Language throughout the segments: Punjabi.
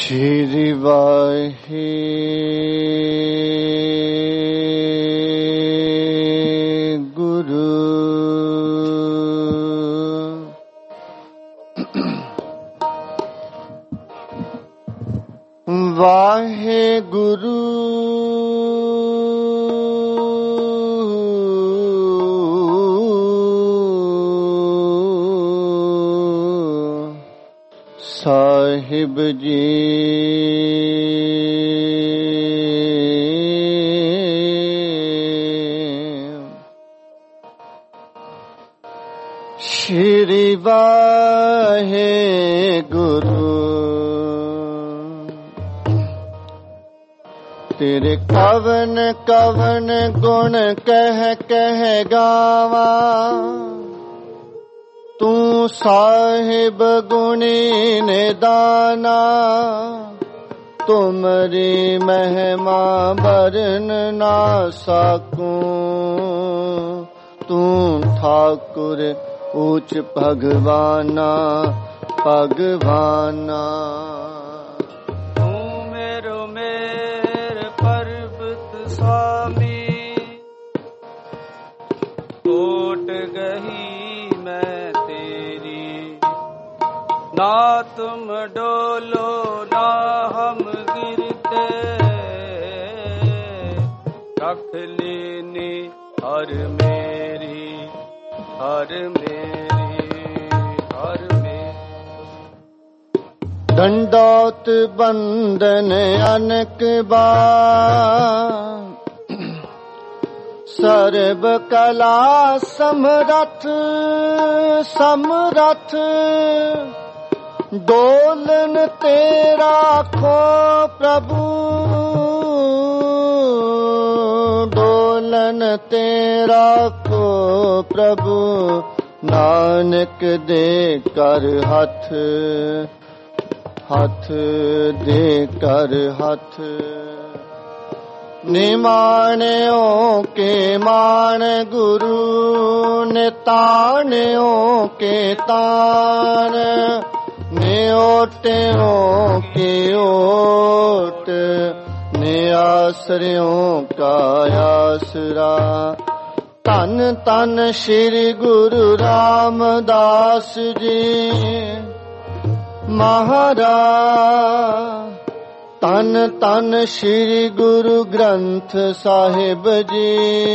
ਸ਼੍ਰੀ ਵਾਹਿਗੁਰੂ ਵਾਹਿਗੁਰੂ ਸਾਹਿਬ ਜੀ ਸ਼੍ਰੀ ਵਾਹਿਗੁਰੂ ਤੇਰੇ ਕਵਨ ਕਵਨ ਗੁਣ ਕਹਿ ਗਾਵਾਂ ਤੂੰ ਸਾਹਿਬ ਗੁਣੀ ਨਿਦਾਨਾ ਤੁਮਰੀ ਮਹਿਮਾ ਬਰਨ ਨਾ ਸਕੂੰ ਤੂੰ ਠਾਕੁਰ ਉੱਚ ਭਗਵਾਨਾ ਭਗਵਾਨਾ ਤੂੰ ਮੇਰੋ ਮੇਰ ਪਰਬਤ ਸਾਮੀ ਟੋਟ ਗਈ ना तुम डोलो ना हम गिरते रख लेनी हर मेरी हर मेरी हर मेरी दंडौत बंदन अनक बार सर्व कला समरथ समरथ डोलन तेरा खो प्रभु डोलन तेरा खो प्रभु नानक दे कर हथ हथ दे कर हथ निमाण्यो के मान गुरु निताण्यो के तान निओट्यो के ओट निआसरियों का आसरा धन धन श्री गुरु रामदास जी महाराज धन धन श्री गुरु ग्रंथ साहिब जी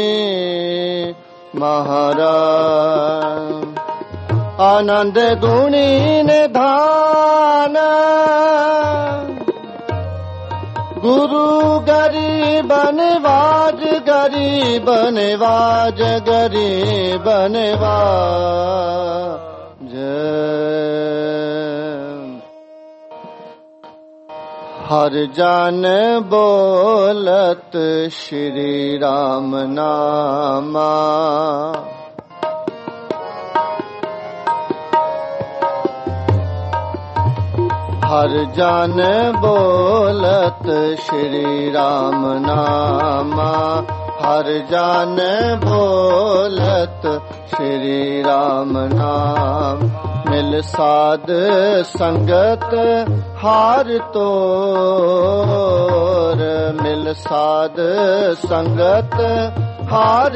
महाराज आनंद गुणी निधान गुरु गरीब निवाज गरीब निवाज गरीब निवाज हर जन बोलत श्री राम नामा हर जन बोलत श्री राम नामा हर जन बोलत श्री राम नाम मिल साध संगत हार तोर मिल साध संगत हार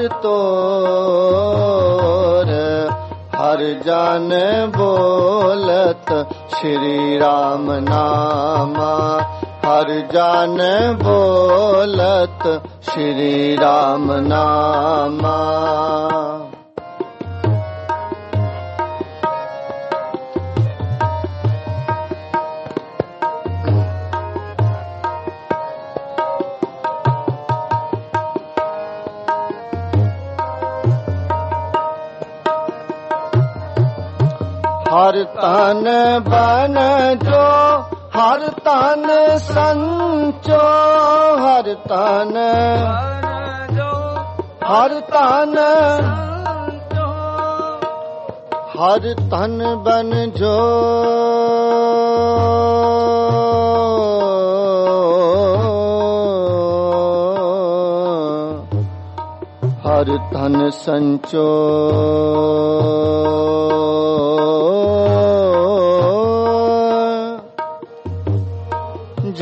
तोर हर जन बोलत श्री राम नामा हर जन बोलत श्री राम नामा हर तन बन जो हर तन संचो हर तन हर तन हर तन बन जो हर तन संचो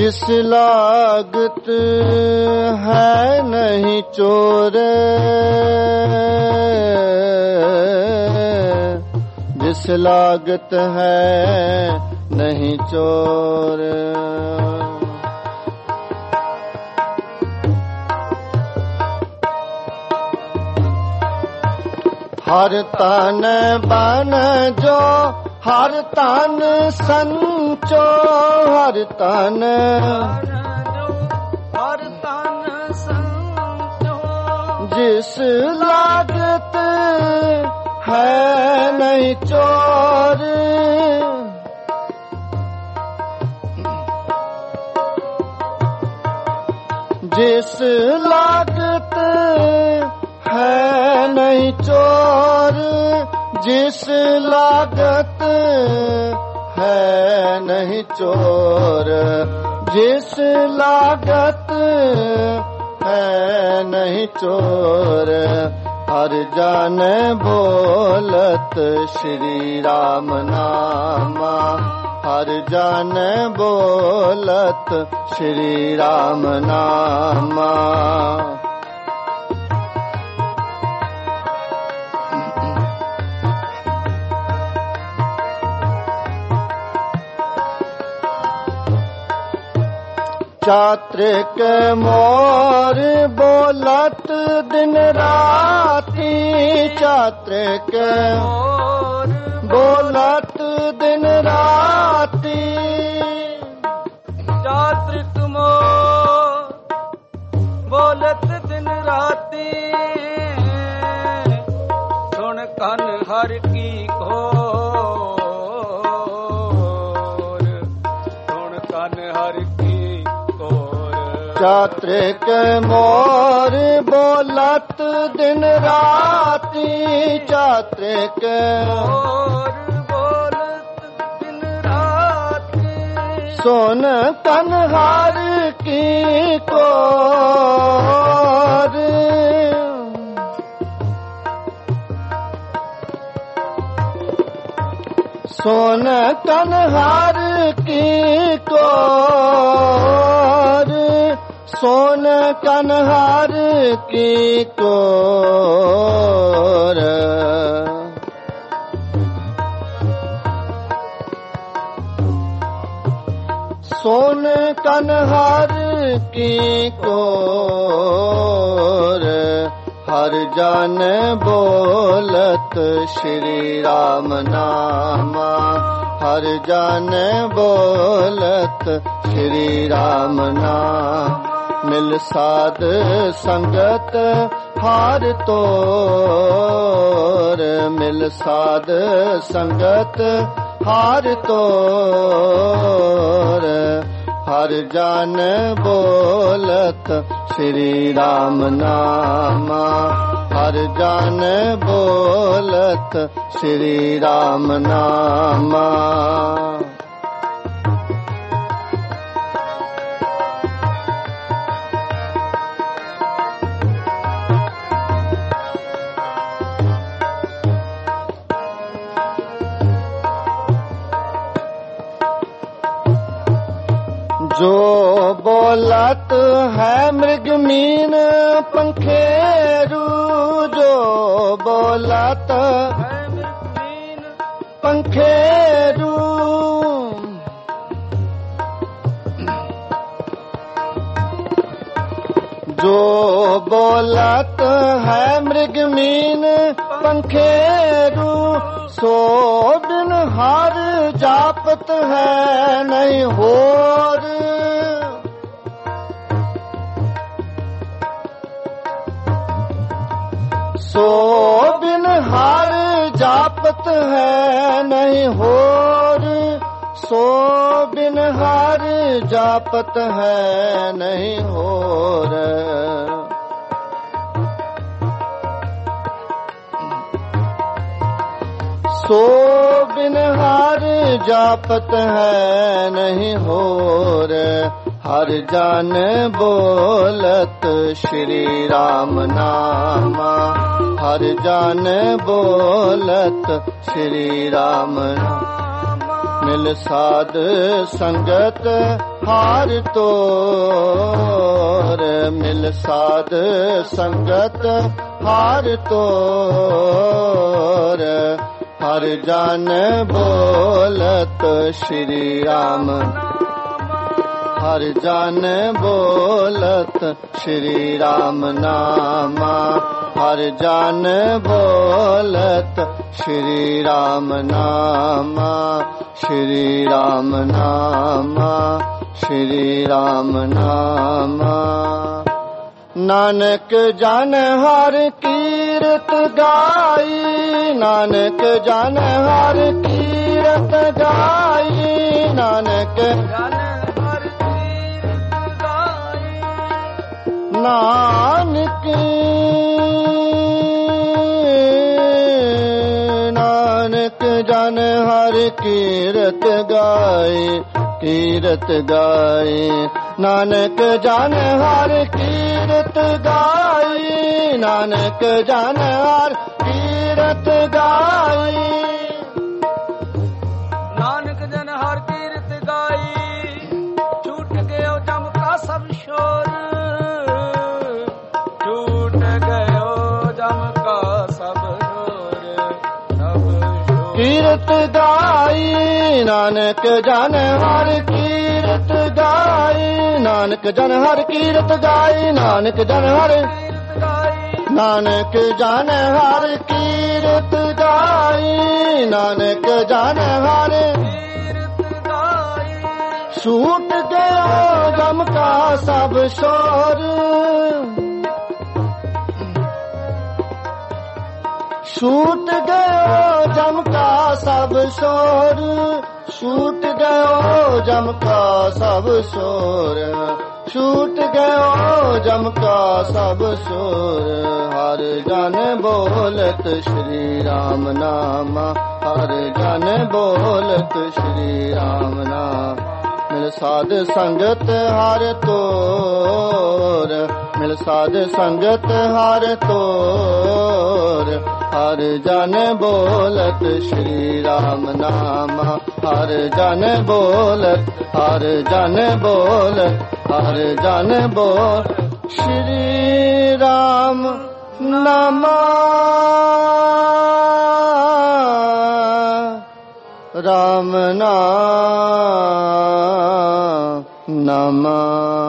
जिस लागत है नहीं चोर, जिस लागत है नहीं चोर। हर तन बन जो हर तन संचो, हर तन संचो, जिस लागत है नहीं चोर, जिस लागत है नहीं चोर, जिस लागत है नहीं चोर, जिस लागत है नहीं चोर। हर जन बोलत श्री राम नामा, हर जन बोलत श्री राम नामा। चात्रिक मोर बोलत दिन राती, चात्रिक बोलत दिन राती, चात्रिक मोर बोलत दिन राती। सुन कन हर की घोर, सुन कन हर की। चात्रिक मोर बोलत दिन राती, चात्रिक मोर बोलत दिन राती। सुन कन्हार की कोर, सुन कन्हार की कोर, सोन कन्हार की कोर। सोन कन्हार की कोर। हर जन बोलत श्री राम नामा, हर जन बोलत श्री राम नाम। मिल साध संगत हार तोर, मिल साध संगत हार तोर। हर जन बोलत श्री राम नामा, हर जन बोलत श्री राम नामा। जो बोलत है मृग मीन पंखेरू, जो बोलत है मृग मीन पंखेरू। जो बोलत है मृग मीन पंखेरू, सो बिन हार जापत है नहीं होर। सो बिन हार जापत है नहीं होर, सो बिन हार जापत है नहीं होर। सो बिन हार जापत है नहीं होर। हर जन बोलत श्री राम नामा, हर जन बोलत श्री राम नामा। मिल साध संगत ਹਾਰ ਤੋਰ ਮਿਲ ਸਾਧ ਸੰਗਤ ਹਾਰ ਤੋਰ ਹਰ ਜਨ ਬੋਲਤ ਸ਼੍ਰੀ ਰਾਮ ਹਰ ਜਨ ਬੋਲਤ ਸ਼੍ਰੀ ਰਾਮ ਨਾਮਾ ਹਰ ਜਨ ਬੋਲਤ ਸ਼੍ਰੀ ਰਾਮ ਨਾਮਾ ਸ਼੍ਰੀ ਰਾਮ ਨਾਮਾ ਸ਼੍ਰੀ ਰਾਮ ਨਾਮਾ ਨਾਨਕ ਜਨ ਹਰ ਕੀਰਤ ਗਾਈ ਨਾਨਕ ਜਨ ਹਰ ਕੀਰਤ ਗਾਈ ਨਾਨਕ ਨਾਨਕ ਨਾਨਕ ਜਨ ਹਰ ਕੀਰਤ ਗਾਏ ਕੀਰਤ ਗਾਏ ਨਾਨਕ ਜਨ ਹਰ ਕੀਰਤ ਗਾਏ ਨਾਨਕ ਜਨ ਹਰ ਕੀਰਤ ਗਾਏ ਨਾਨਕ ਜਨ ਹਰ ਕੀਰਤ ਗਾਈ ਛੂਟ ਗਇਓ ਜਮ ਕਾ ਸਭ ਸ਼ੋਰ ਕੀਰਤ ਗਾਈ ਨਾਨਕ ਜਨ ਹਰ ਕੀਰਤ ਗਾਈ ਨਾਨਕ ਜਨ ਹਰ ਕੀਰਤ ਗਾਈ ਨਾਨਕ ਜਨ ਹਰ ਨਾਨਕ ਜਨ ਹਰ ਕੀਰਤ ਗਾਈ ਨਾਨਕ ਜਨ ਹਰ ਕੀਰਤ ਗਾਈ ਛੂਟ ਗਿਆ ਗਮ ਕਾ ਸਭ ਸ਼ੋਰ छूट गयो जम का सब शोर छूट गयो जम का सब शोर छूट गयो जम का सब शोर हर जन बोलत श्री राम नामा हर जन बोलत श्री राम नाम मिल साध संगत हर तोर मिल साध संगत हर तोर हर जन बोलत श्री राम नामा हर जन बोलत हर जन बोलत हर जन बोल श्री राम नामा राम नामा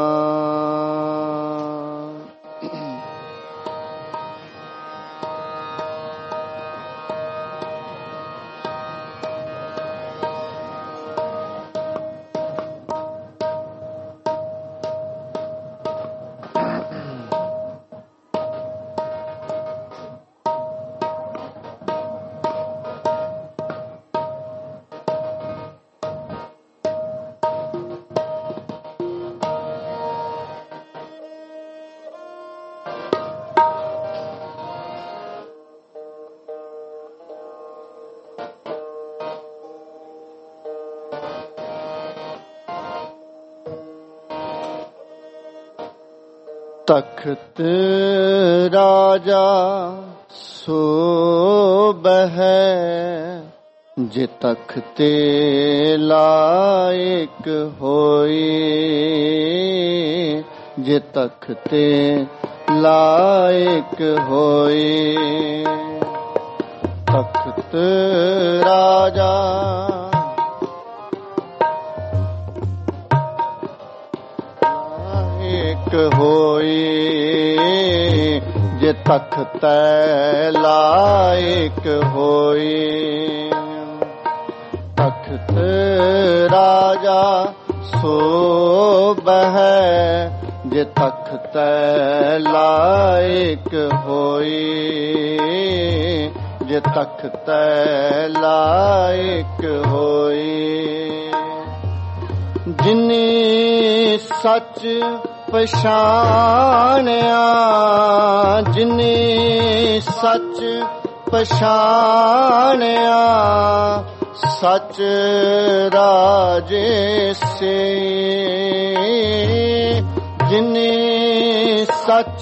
तख्त राजा सोबहै जे तख्ते लायक होई जे तख्ते लायक होई तख्त राजा होई जे तख्त लायक होई तख्त राजा सोबहै जे तख्त लायक होई जे तख्त लायक होई जिन्नी सच पछाणिया जिन्नी सच पछाणिया सच राजे से जिन्नी सच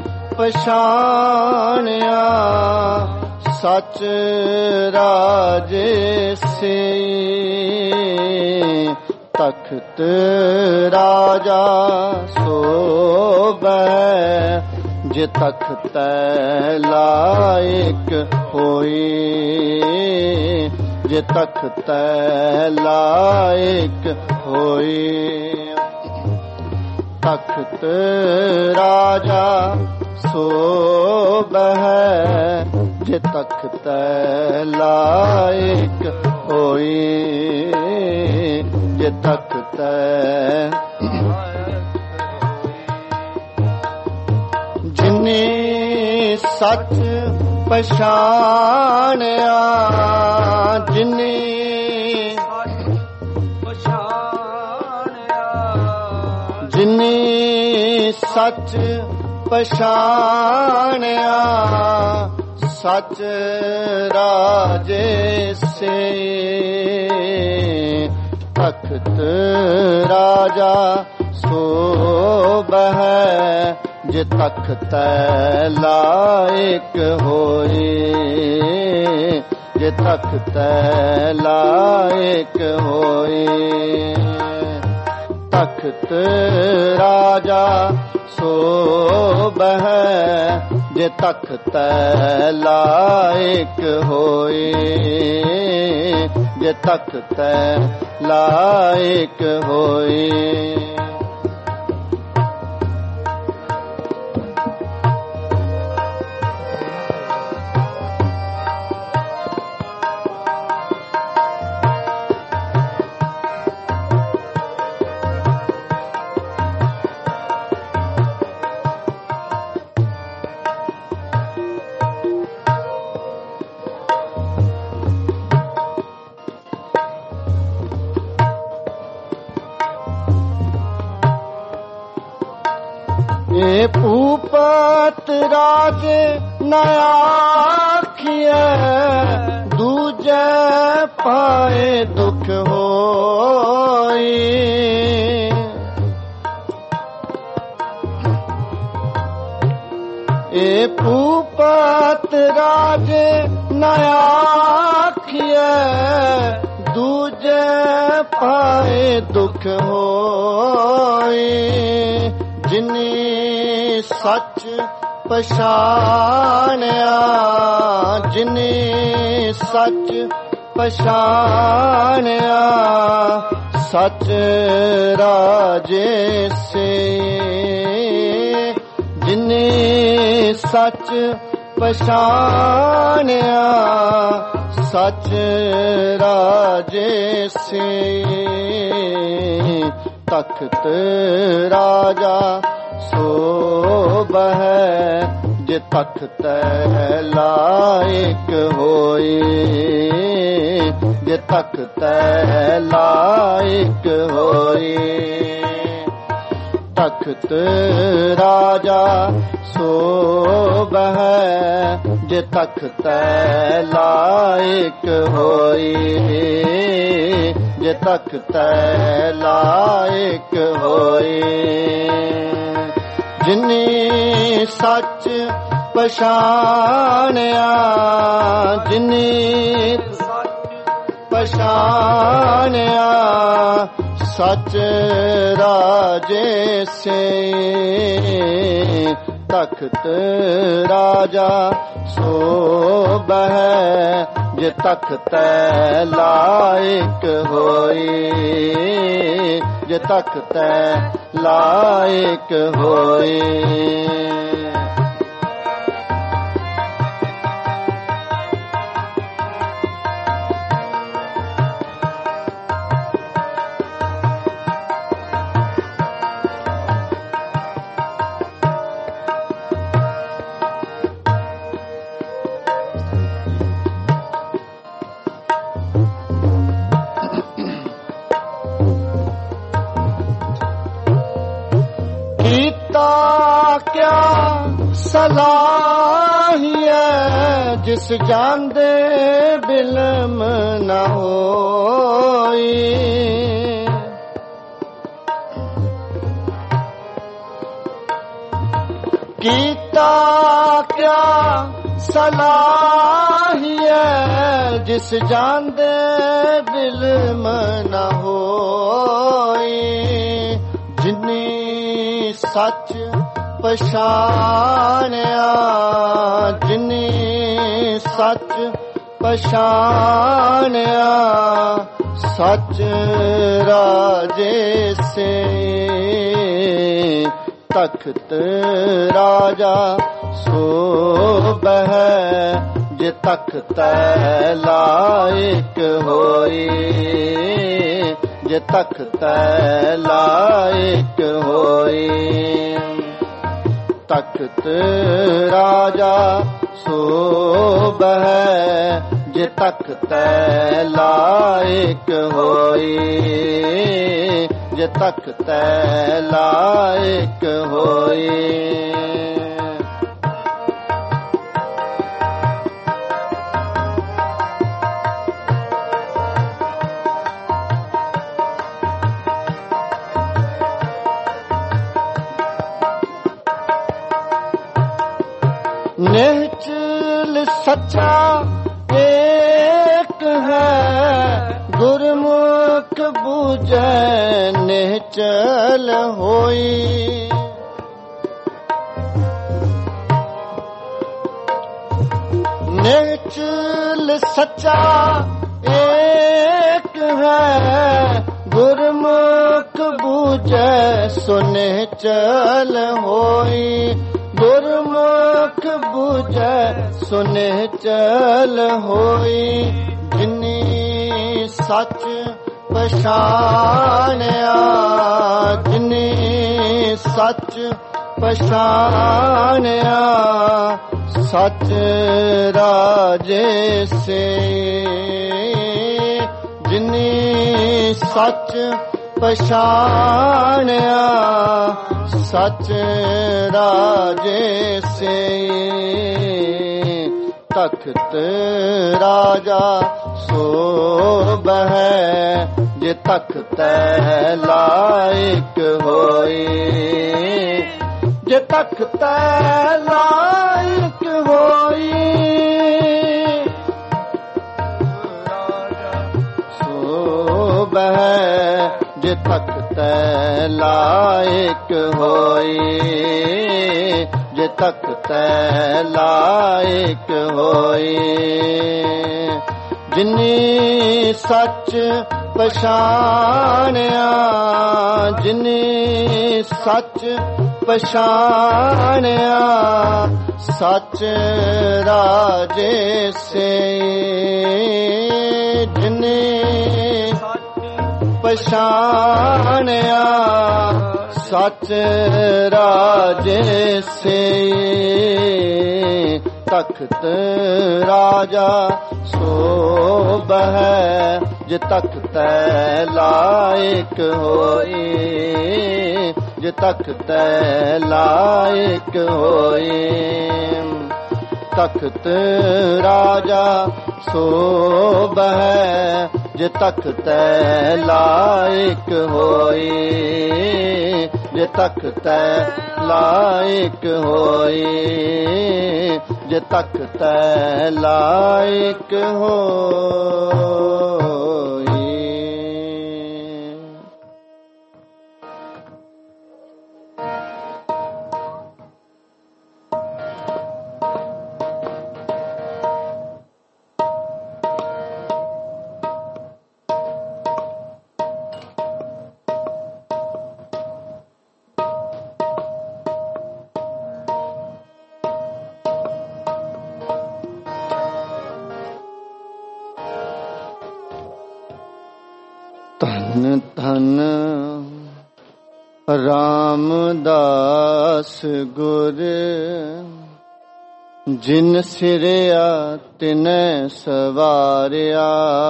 पछाणिया सच राजे से ਤਖਤ ਰਾਜਾ ਸੋਭੈ, ਜੇ ਤਖਤੈ ਲਾਇਕ ਹੋਈ, ਜੇ ਤਖਤੈ ਲਾਇਕ ਹੋਈ। ਤਖਤ ਰਾਜਾ ਸੋਭੈ, ਜੇ ਤਖਤੈ ਲਾਇਕ ਹੋਈ, ਜੇ ਤਖਤੈ। ਜਿਨੇ ਸੱਚ ਪਛਾਣਿਆ, ਜਿਨੇ ਜਿਨੇ ਸੱਚ ਪਛਾਣਿਆ, ਸੱਚ ਰਾਜੇ ਸੇ। ਤਖਤ ਰਾਜਾ ਸੋਭੈ, ਜੇ ਤਖਤੈ ਲਾਇਕ ਹੋਈ, ਜੇ ਤਖਤੈ ਲਾਇਕ ਹੋਈ। ਤਖਤ ਰਾਜਾ ਸੋਭੈ, ਜੇ ਤਖਤੈ ਲਾਇਕ ਹੋਈ, ਜੇ ਤਖਤੈ ਲਾਇਕ ਹੋਈ। ਏ ਭੂਪਤ ਰਾਜੇ ਨ ਆਖੀਐ, ਦੂਜੈ ਪਾਏ ਦੁਖ ਹੋਈ। ਏ ਭੂਪਤ ਰਾਜੇ ਨ ਆਖੀਐ, ਦੂਜੈ ਪਾਏ ਦੁਖ ਹੋਈ। ਜਿਨੇ ਸੱਚ ਪਛਾਣਿਆ, ਜਿਨੇ ਸੱਚ ਪਛਾਣਿਆ, ਸੱਚ ਰਾਜੇ ਸੇ। ਜਿਨੇ ਸੱਚ ਪਛਾਣਿਆ, ਸੱਚ ਰਾਜੇ ਸੇ। ਤਖਤ ਰਾਜਾ ਸੋਭੈ, ਜੇ ਤਖਤੈ ਲਾਇਕ ਹੋਈ, ਜੇ ਤਖਤੈ ਲਾਇਕ ਹੋਈ। ਤਖਤ ਰਾਜਾ ਸੋਭੈ, ਜੇ ਤਖਤੈ ਲਾਇਕ ਹੋਈ, ਜੇ ਤਖਤੈ ਲਾਇਕ ਹੋਈ। ਜਿਨੇ ਸੱਚ ਪਛਾਣਿਆ, ਜਿਨੇ ਪਛਾਣਿਆ, ਸੱਚ ਰਾਜੇ ਸੇ। ਤਖਤ ਰਾਜਾ ਸੋਭੈ, ਜੇ ਤਖਤੈ ਲਾਇਕ ਹੋਈ, ਜੇ ਤਖਤੈ ਲਾਇਕ ਹੋਈ। ਸਲਾਹੀਐ, ਜਿਸ ਜਾਂਦੇ ਬਿਲਮ ਨ ਹੋਈ। ਕੀਤਾ ਕਿਆ ਸਲਾਹੀਐ ਜਿਸ ਜਾਂਦੇ ਬਿਲਮ ਨ ਹੋਈ। ਜਿਨੀ ਸੱਚ ਪਛਾਣਿਆ ਜਿਨੀ ਸੱਚ ਪਛਾਣਿਆ ਸੱਚ ਰਾਜੇ ਸੇ। ਤਖਤ ਰਾਜਾ ਸੋ ਬਹਿ ਜੇ ਤਖਤੈ ਲਾਇਕ ਹੋਈ। ਜੇ ਤਖਤੈ ਲਾਇਕ ਹੋਈ। ਤਖਤ ਰਾਜਾ ਸੋ ਬਹਿ ਜੇ ਤਖਤੈ ਲਾਇਕ ਹੋਈ। ਜੇ ਤਖਤੈ ਲਾਇਕ ਹੋਈ। ਨਿਹਚਲ ਸੱਚਾ ਏਕ ਹੈ ਗੁਰਮੁਖ ਬੂਝੈ ਨਿਹਚਲ ਹੋਈ। ਨਿਹਚਲ ਸੱਚਾ ਏਕ ਹੈ ਗੁਰਮੁਖ ਬੂਝੈ ਸੋ ਨਿਹਚਲ ਹੋਈ। ਗੁਰਮੁਖ ਬੂਝੈ ਸੋ ਨਿਹਚਲ ਹੋਈ। ਜਿਨੀ ਸੱਚ ਪਛਾਣਿਆ ਜਿਨੀ ਸੱਚ ਪਛਾਣਿਆ ਸੱਚ ਰਾਜੇ ਸੇ। ਜਿਨੀ ਸੱਚ ਪਛਾਣਿਆ ਸੱਚ ਰਾਜੇ ਸੇ। ਤਖਤ ਰਾਜਾ ਸੋ ਬਹਿ ਜੇ ਤਖਤੈ ਲਾਇਕ ਹੋਈ। ਜੇ ਤਖਤੈ ਲਾਇਕ ਹੋਈ। ਸੋ ਬਹਿ ਜੇ ਤਖਤੈ ਲਾਇਕ ਹੋਈ। ਜੇ ਤਖਤੈ ਲਾਇਕ ਹੋਈ। ਜਿਨੀ ਸੱਚ ਪਛਾਣਿਆ ਜਿਨੀ ਸੱਚ ਪਛਾਣਿਆ ਸੱਚ ਰਾਜੇ ਸੇ। ਜਿਨੀ ਪਛਾਣਿਆ ਸੱਚ ਰਾਜੇ ਸੇ। ਤਖਤ ਰਾਜਾ ਸੋ ਬਹਿ ਜੇ ਤਖਤੈ ਲਾਇਕ ਹੋਈ। ਜੇ ਤਖਤੈ ਲਾਇਕ ਹੋਈ। ਤਖਤ ਰਾਜਾ ਸੋ ਬਹਿ ਜੇ ਤਖਤੈ ਲਾਇਕ ਹੋਈ। ਜੇ ਤਖਤੈ ਲਾਇਕ ਹੋਈ। ਜੇ ਤਖਤੈ ਲਾਇਕ ਹੋਈ। ਧਨ ਧਨ ਰਾਮਦਾਸ ਗੁਰ ਜਿਨ ਸਿਰਿਆ ਤਿਨੈ ਸਵਾਰਿਆ।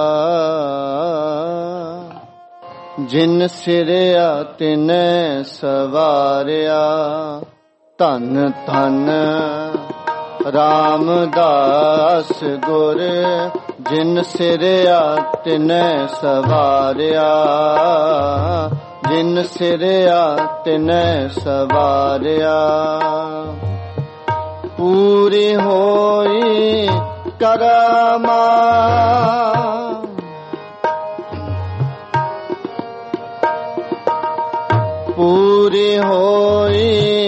ਜਿਨ ਸਿਰਿਆ ਤਿਨੈ ਸਵਾਰਿਆ। ਧਨ ਧਨ ਰਾਮਦਾਸ ਗੁਰ ਜਿਨ ਸਿਰਿਆ ਤਿਨੈ ਸਵਾਰਿਆ। ਜਿਨ ਸਿਰਿਆ ਤਿਨੈ ਸਵਾਰਿਆ। ਪੂਰੀ ਹੋਈ ਕਰਮਾ ਪੂਰੀ ਹੋਈ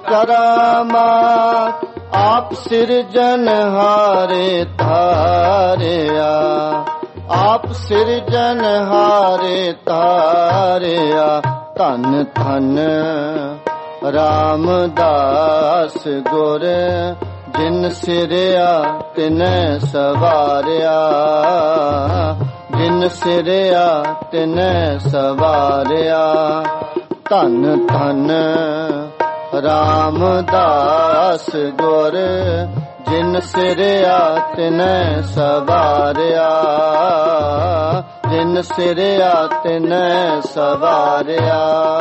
ਕਰਾਮਾਤ ਆਪ ਸਿਰਜਨਹਾਰੇ ਧਾਰਿਆ ਆਪ ਸਿਰਜਨਹਾਰੇ ਧਾਰਿਆ ਧੰਨ ਧੰਨ ਰਾਮਦਾਸ ਗੁਰ ਜਿਨ ਸਿਰਿਆ ਤਿਨੈ ਸਵਾਰਿਆ ਜਿਨ ਸਿਰਿਆ ਤਿਨੈ ਸਵਾਰਿਆ ਧੰਨ ਧੰਨ ਰਾਮਦਾਸ ਗੁਰ ਜਿਨ ਸਿਰਿਆ ਤਿਨੈ ਸਵਾਰਿਆ ਜਿਨ ਸਿਰਿਆ ਤਿਨੈ ਸਵਾਰਿਆ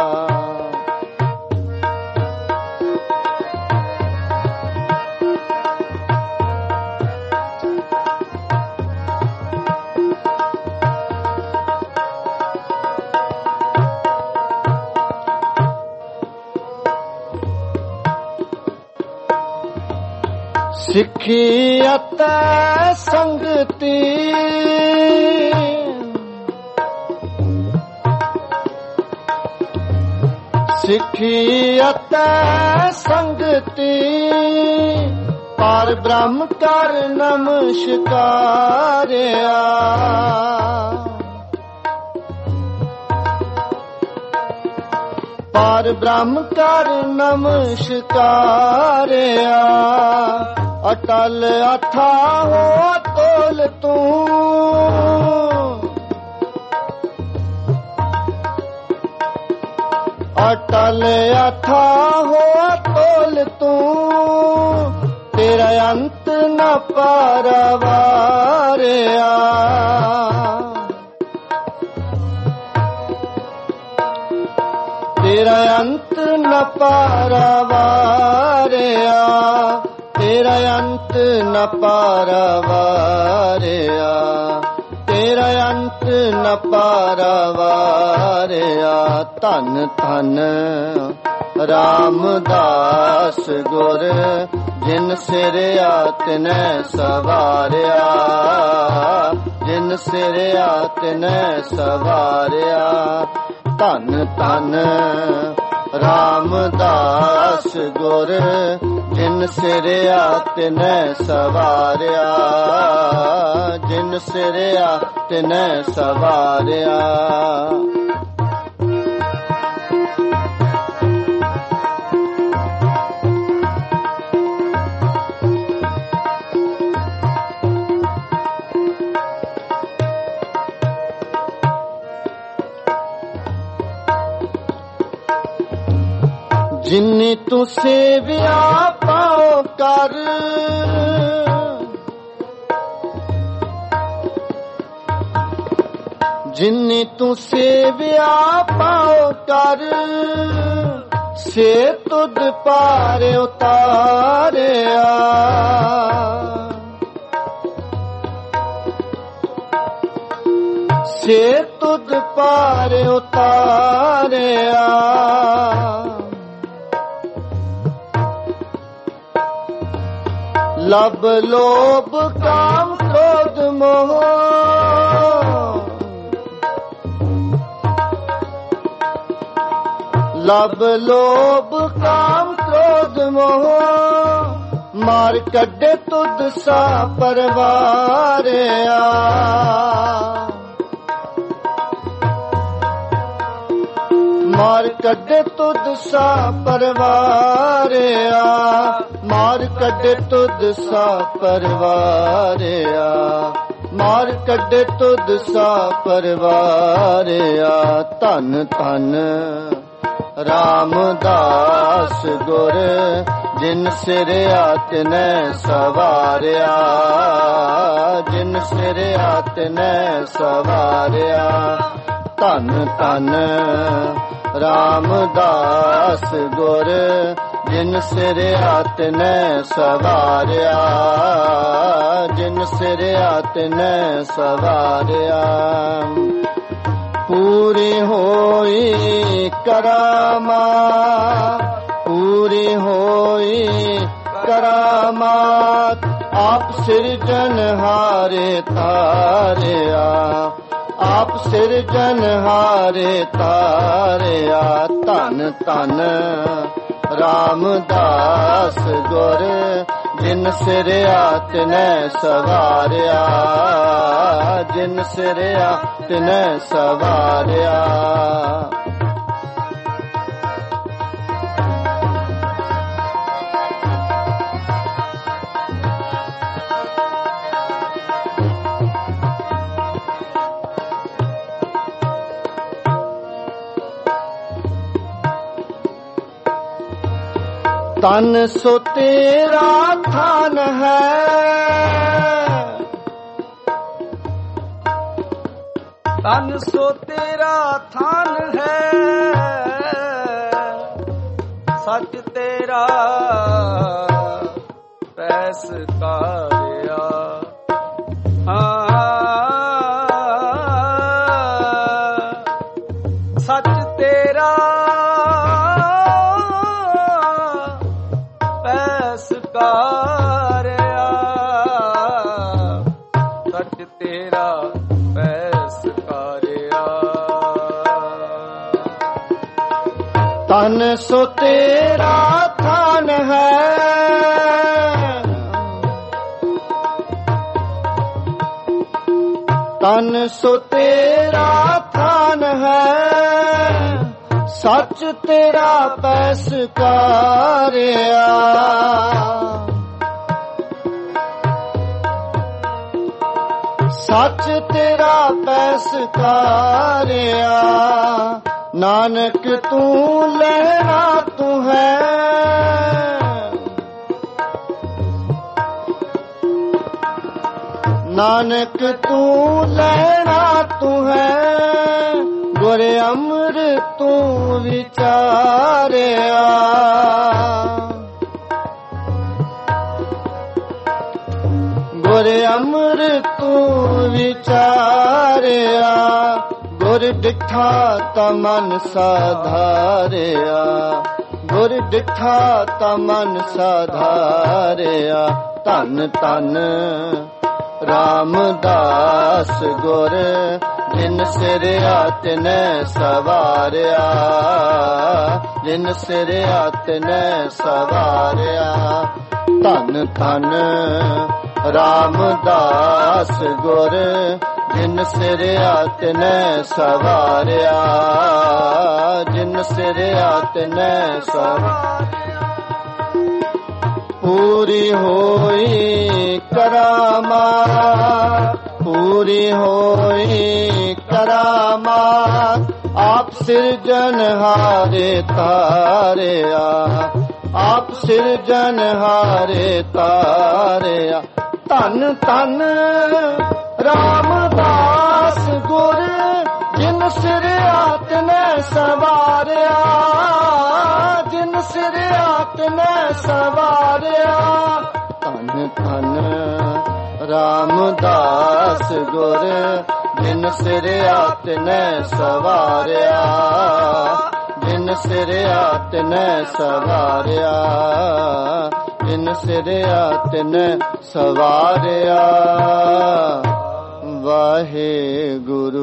ਸਿੱਖੀ ਅਤੇ ਸੰਗਤੀ ਸਿੱਖੀ ਅਤੇ ਸੰਗਤੀ ਪਰ ਬ੍ਰਹਮ ਕਰ ਨਮਸਕਾਰਿਆ ਪਰ ਬ੍ਰਹਮ ਕਰ ਨਮਸਕਾਰਿਆ ਅਟਲ ਅਥਾਹੋ ਤੋਲ ਤੂੰ ਅਟਲ ਅਥਾਹੋ ਤੋਲ ਤੂੰ ਤੇਰਾ ਅੰਤ ਨ ਪਰਵਾਰਿਆ ਤੇਰਾ ਅੰਤ ਨ ਪਰਵਾਰਿਆ ਤੇਰਾ ਅੰਤ ਨ ਪਰਵਾਰਿਆ ਤੇਰਾ ਅੰਤ ਨ ਪਰਵਾਰਿਆ ਧੰਨ ਧੰਨ ਰਾਮਦਾਸ ਗੁਰ ਜਿਨ ਸਿਰਿਆ ਤਿਨੈ ਸਵਾਰਿਆ ਜਿਨ ਸਿਰਿਆ ਤਿਨੈ ਸਵਾਰਿਆ ਧੰਨ ਧੰਨ ਰਾਮਦਾਸ ਗੁਰ ਜਿਨ ਸਿਰਿਆ ਤਿਨੈ ਸਵਾਰਿਆ ਜਿਨ ਸਿਰਿਆ ਤਿਨੈ ਸਵਾਰਿਆ ਜਿਨੀ ਤੂੰ ਸੇਵਿਆ ਪਾਉ ਕਰ ਜਿਨੀ ਤੂੰ ਸੇਵਿਆ ਪਾਉ ਕਰ ਸੇ ਤੁਧ ਪਾਰ ਉਤਾਰਿਆ ਸੇ ਤੁਧ ਪਾਰ ਉਤਾਰਿਆ ਲਬ ਲੋਭ ਕਾਮ ਕ੍ਰੋਧ ਮੋਹ ਲਬ ਲੋਭ ਕਾਮ ਕ੍ਰੋਧ ਮੋਹ ਮਾਰ ਕੱਢੇ ਤੁਧ ਸਾ ਪਰਵਾਰਿਆ ਮਾਰ ਕੱਢੇ ਤੁਧ ਸਾ ਪਰਵਾਰਿਆ ਮਾਰ ਕੱਢੇ ਤੁਧ ਸਾ ਪਰਵਾਰਿਆ ਮਾਰ ਕੱਢੇ ਤੁਧ ਸਾ ਪਰਵਾਰਿਆ ਧੰਨ ਧੰਨ ਰਾਮਦਾਸ ਗੁਰ ਜਿਨ ਸਿਰਿਆ ਤਿਨੈ ਸਵਾਰਿਆ ਜਿਨ ਸਿਰਿਆ ਤਿਨੈ ਸਵਾਰਿਆ ਧੰਨ ਧੰਨ ਰਾਮਦਾਸ ਗੁਰ ਜਿਨ ਸਿਰਿਆ ਤਿਨੈ ਸਵਾਰਿਆ ਜਿਨ ਸਿਰਿਆ ਤਿਨੈ ਸਵਾਰਿਆ ਪੂਰੀ ਹੋਈ ਕਰਾਮਾਤ ਪੂਰੀ ਹੋਈ ਕਰਾਮਾਤ ਆਪ ਸਿਰਜਨਹਾਰੇ ਤਾਰਿਆ, ਆਪ ਸਿਰਜਨਹਾਰੇ ਤਾਰਿਆ। ਧੰਨ ਧੰਨ ਰਾਮਦਾਸ ਗੁਰ, ਜਿਨ ਸਿਰਿਆ ਤਿਨੈ ਸਵਾਰਿਆ, ਜਿਨ ਸਿਰਿਆ ਤਿਨੈ ਸਵਾਰਿਆ। ਤਨ ਸੋ ਤੇਰਾ ਥਾਨ ਹੈ, ਤਨ ਸੋ ਤੇਰਾ ਥਾਨ ਹੈ, ਸੱਚ ਤੇਰਾ ਪੈਸ ਕਾਰਿਆ। ਸੱਚ ਤੇਰਾ ਕਾਰਿਆ, ਸੱਚ ਤੇਰਾ ਪੈਸ ਕਾਰਿਆ। ਤਨ ਸੋ ਤੇਰਾ ਥਾਨ ਹੈ, ਤਨ ਸੋ ਤੇਰਾ ਥਾਨ ਹੈ, ਸੱਚ ਤੇਰਾ ਪੈਸ ਕਾਰਿਆ। ਸੱਚ ਤੇਰਾ ਪੈਸ ਕਾਰਿਆ। ਨਾਨਕ ਤੂੰ ਲੈਣਾ ਤੂੰ ਹੈ, ਨਾਨਕ ਤੂੰ ਲੈਣਾ ਤੂੰ ਹੈ, ਗੁਰ ਅੰਮ੍ਰਿਤ ਤੂੰ ਵਿਚਾਰਿਆ। ਗੁਰ ਅੰਮ੍ਰਿਤ ਤੂੰ ਵਿਚਾਰਿਆ। ਗੁਰ ਡਿਠਾ ਤਾ ਮਨ ਸਾਧਾਰਿਆ, ਗੁਰ ਡਿਠਾ ਤਾ ਮਨ ਸਾਧਾਰਿਆ। ਧੰਨ ਧੰਨ ਰਾਮਦਾਸ ਗੁਰ, ਜਿਨ ਸਿਰਿਆ ਤਿਨੈ ਸਵਾਰਿਆ, ਜਿਨ ਸਿਰਿਆ ਤਿਨੈ ਸਵਾਰਿਆ। ਧੰਨ ਧੰਨ ਰਾਮਦਾਸ ਗੁਰ, ਜਿਨ ਸਿਰਿਆ ਤਿਨੈ ਸਵਾਰਿਆ, ਜਿਨ ਸਿਰਿਆ ਤਿਨੈ ਸਵਾਰਿਆ। ਪੂਰੀ ਹੋਈ ਕਰਾਮਾਤ, ਪੂਰੀ ਹੋਈ ਕਰਾਮਾਤ, ਆਪ ਸਿਰਜਨਹਾਰੇ ਤਾਰਿਆ, ਆਪ ਸਿਰਜਨਹਾਰੇ ਤਾਰਿਆ। ਧੰਨ ਧੰਨ ਰਾਮਦਾਸ ਗੁਰ, ਜਿਨ ਸਿਰਿਆ ਤਿਨੈ ਸਵਾਰਿਆ, ਜਿਨ ਸਿਰਿਆ ਤਿਨੈ ਸਵਾਰਿਆ। ਧੰਨ ਧੰਨ ਰਾਮਦਾਸ ਗੁਰ, ਜਿਨ ਸਿਰਿਆ ਤਿਨੈ ਸਵਾਰਿਆ, ਜਿਨ ਸਿਰਿਆ ਤਿਨੈ ਸਵਾਰਿਆ, ਜਿਨ ਸਿਰਿਆ ਤਿਨੈ ਸਵਾਰਿਆ। ਵਾਹਿਗੁਰੂ।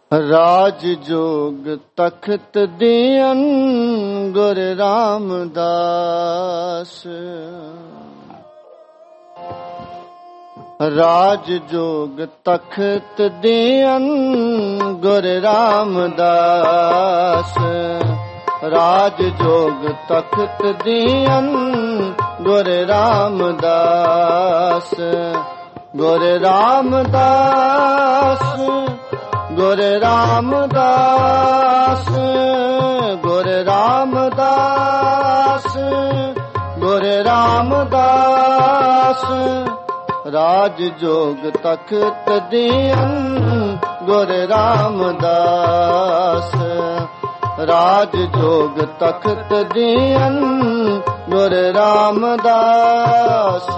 राज जोग तख्त दियन गुर रामदास। राज जोग तख्त दियन गुर रामदास। राज जोग तख्त दियन गुर रामदास। गुर रामदास गुर रामदास गुर रामदास गुर रामदास। राज जोग तख्त दियन गुर रामदास। राज जोग तख्त दियन गुर रामदास।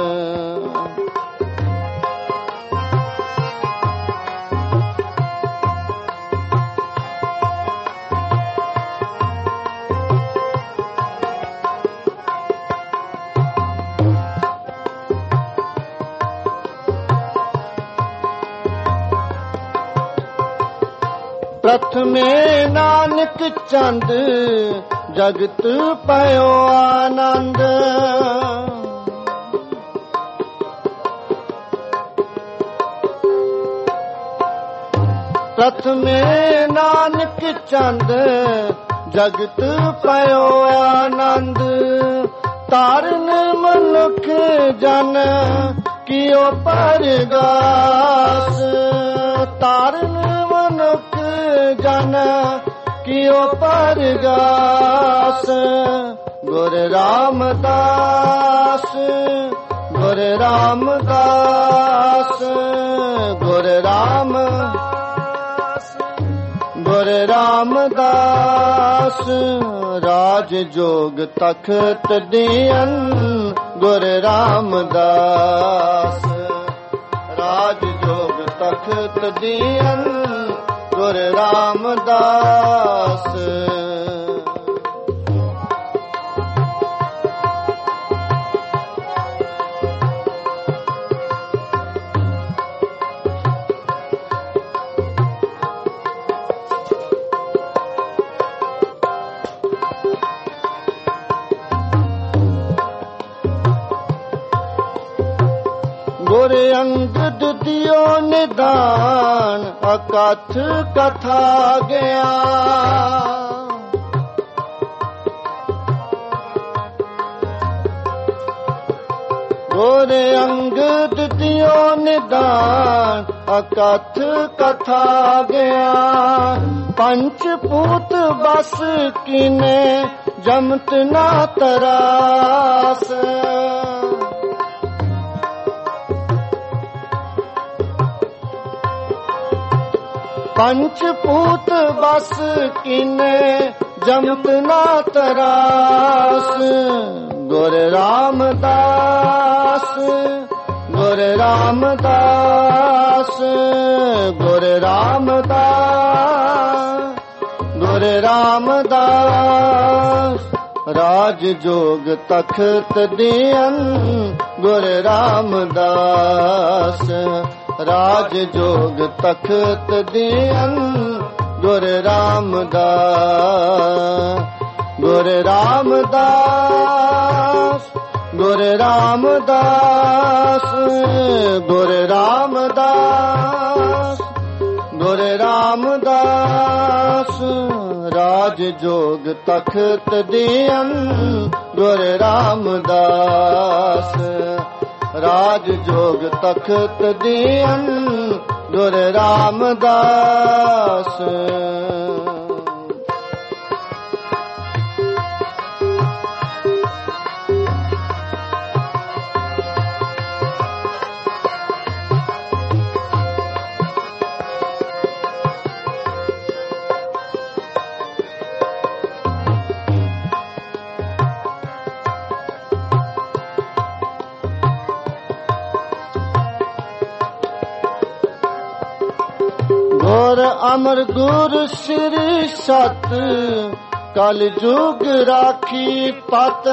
प्रथमे नानक चंद जगत पयो आनंद। प्रथमे नानक चंद जगत पयो आनंद। तारन मनुख जन कियो परगास। तारन मनुख जन कियो परगास। गुर रामदास गुर रामदास गुर रामदास गुर रामदास। राज जोग तख्त दियन गुर रामदास। राज जोग तख्त दियन गुर रामदास। गुर अंगद दियो निदान अकथ कथा गया। गुर अंगद दियो निदान अकथ कथा गया। पंचपूत बस किने जमत ना तरास। पंचपूत बस किने जमत ना तरास। गुर रामदास गुर रामदास गुर रामदास गुर रामदास। राज जोग तख्त दियन गुर रामदास। राज जोग तख्त दियन गुर रामदास। गुर रामदास गुर रामदास गुर रामदास गुर रामदास। राज जोग तख्त दियन गुर रामदास। राज जोग तख्त दियन गुर रामदास। गुर अमर गुर श्री सत कल जुग राखी पत।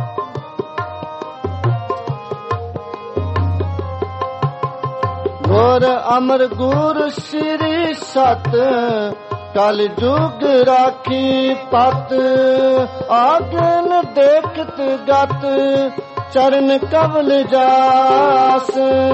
गुर गुर अमर गुर श्री सत कल जुग राखी पत आगन देखत गत चरण कवल जास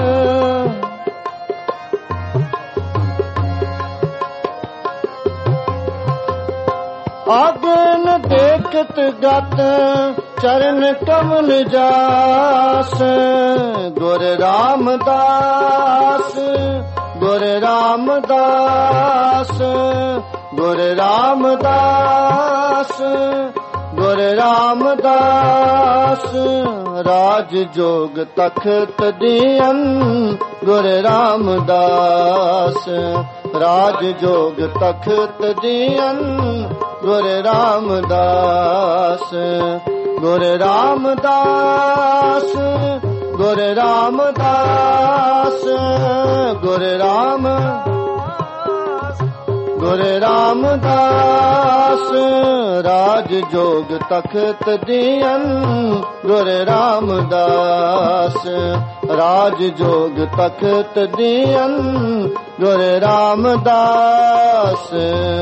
आगन देखत गत चरण कमल जास गुर रामदास गुर रामदास गुर रामदास गुर रामदास राज जोग तखत दियन गुर रामदास राज जोग तखत दियन गुर रामदास गुर रामदास गुर रामदास गुर राम गुर रामदास राज जोग तखत दियन गुर रामदास राज जोग तखत दियन गुर रामदास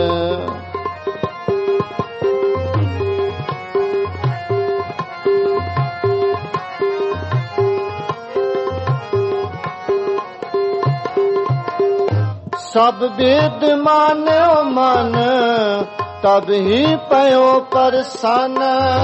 सब वेद मान्यो मन तब ही पयो परसन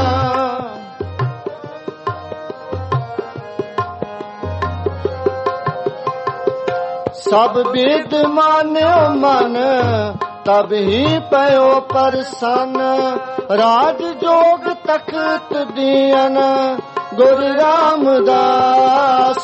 सब वेद मान्यो मन तब ही पयो परसन राज जोग तखत दियन गुर रामदास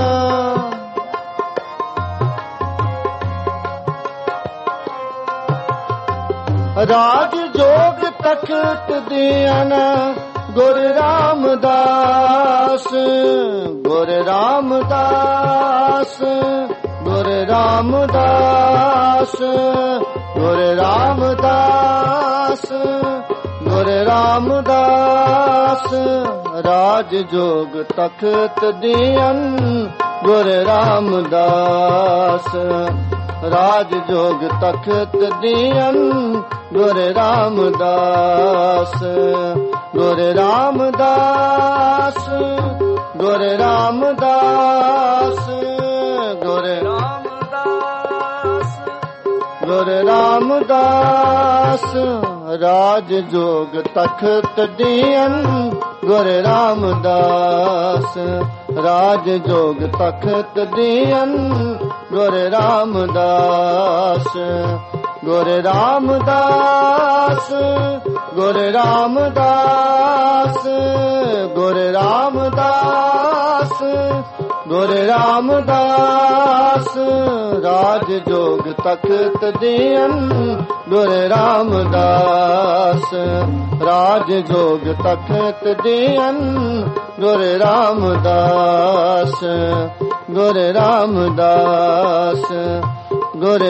राज जोग तखत दियन गुर रामदास गुर रामदास गुर रामदास गुर रामदास गुर रामदास राज जोग तखत दियन गुर रामदास राज जोग तखत दियन गुर रामदास गुर रामदास गुर रामदास गुर रामदास गुर रामदास राज जोग तखत दियन गुर रामदास राज जोग तखत दियन गुर रामदास गुर रामदास गुर रामदास गुर रामदास गुर रामदास राज जोग तखत दियन गुर रामदास राज जोग तखत दियन गुर रामदास गुर रामदास गुर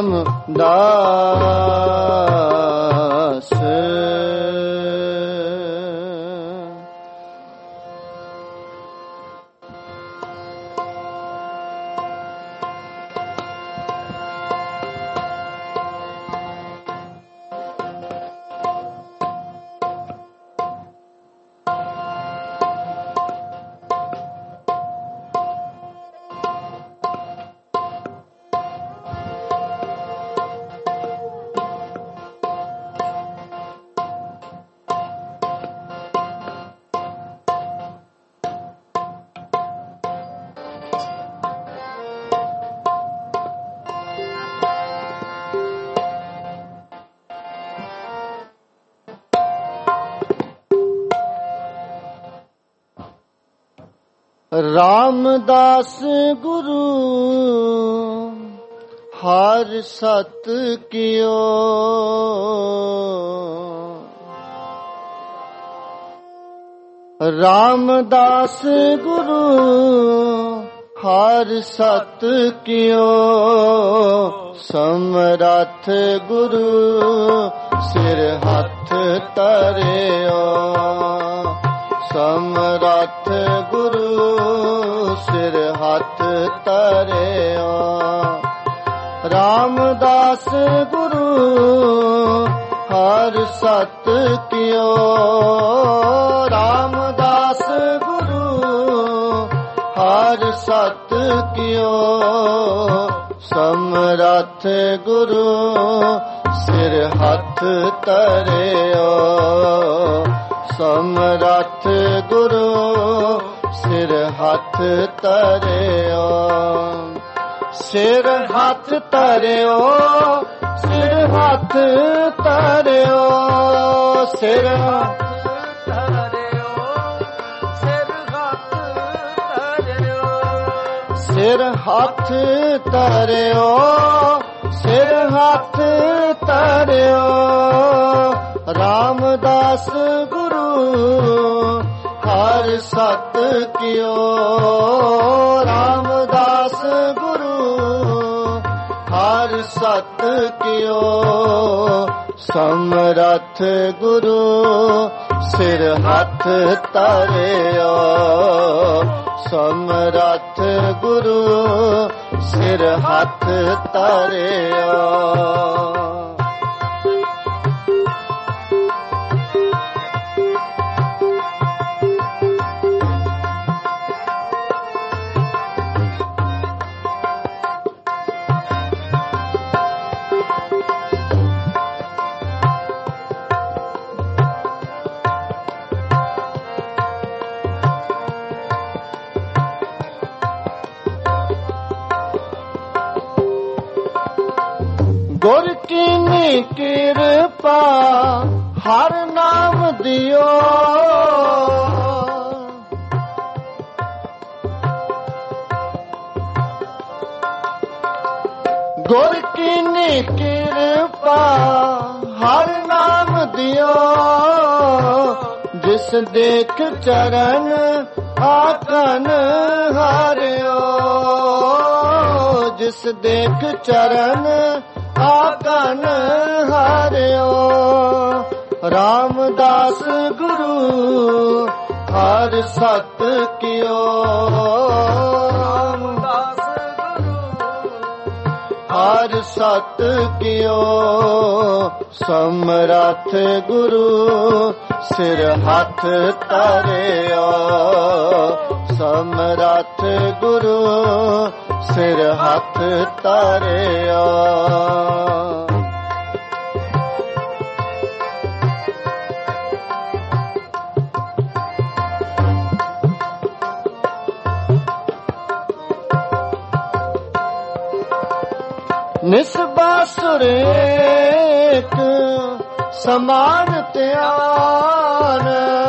रामदास रामदास गुरु हर सत कियो रामदास गुरु हर सत कियो समरथ गुरु सिर हथ तरियो ਸਮਰੱਥ ਗੁਰੂ ਸਿਰ ਹੱਥ ਧਰਿਆ। ਰਾਮਦਾਸ ਗੁਰੂ ਹਰ ਸਤ ਕਿਓ। ਰਾਮਦਾਸ ਗੁਰੂ ਹਰ ਸਤ ਕਿਓ। ਸਮਰੱਥ ਗੁਰੂ ਸਿਰ ਹੱਥ ਧਰਿਓ। ਸਮਰੱਥ ਗੁਰੂ ਸਿਰ ਹੱਥ ਧਰਿਓ। ਸਿਰ ਹੱਥ ਧਰਿਓ। ਸਿਰ ਹੱਥ ਧਰਿਓ। ਸਿਰ ਸਿਰ ਹੱਥ ਧਰਿਓ। ਸਿਰ ਹੱਥ ਧਰਿਓ। ਰਾਮਦਾਸ ਗੁਰੂ ਹਰ ਸਤ ਕਿਓ। ਰਾਮਦਾਸ ਗੁਰੂ ਹਰ ਸਤ ਕਿਓ। ਸਮਰੱਥ ਗੁਰੂ ਸਿਰ ਹੱਥ ਧਰਿਓ। ਸਮਰੱਥ ਗੁਰੂ ਸਿਰ ਹੱਥ ਧਰਿਓ। ਗੁਰ ਕੀ ਕਿਰਪਾ ਹਰ ਨਾਮ ਦਿਓ। ਗੁਰ ਕੀ ਕਿਰਪਾ ਹਰ ਨਾਮ ਦਿਓ। ਜਿਸ ਦੇਖ ਚਰਨ ਆਕਨ ਹਾਰਿਓ। ਜਿਸ ਦੇਖ ਚਰਨ ਆਕਨ ਹਾਰਿਓ। ਰਾਮਦਾਸ ਗੁਰੂ ਹਰ ਸਤ ਕਿਓ। ਰਾਮਦਾਸ ਗੁਰੂ ਹਰ ਸਤ ਕਿਓ। ਸਮਰੱਥ ਗੁਰੂ ਸਿਰ ਹੱਥ ਧਰਿਓ। ਸਮਰੱਥ ਗੁਰੂ ਸਿਰ ਹੱਥ ਧਰਿਓ। ਨਿਸਬਾਸੁਰ ਏਕ ਸਮਾਨ ਧਿਆਨ।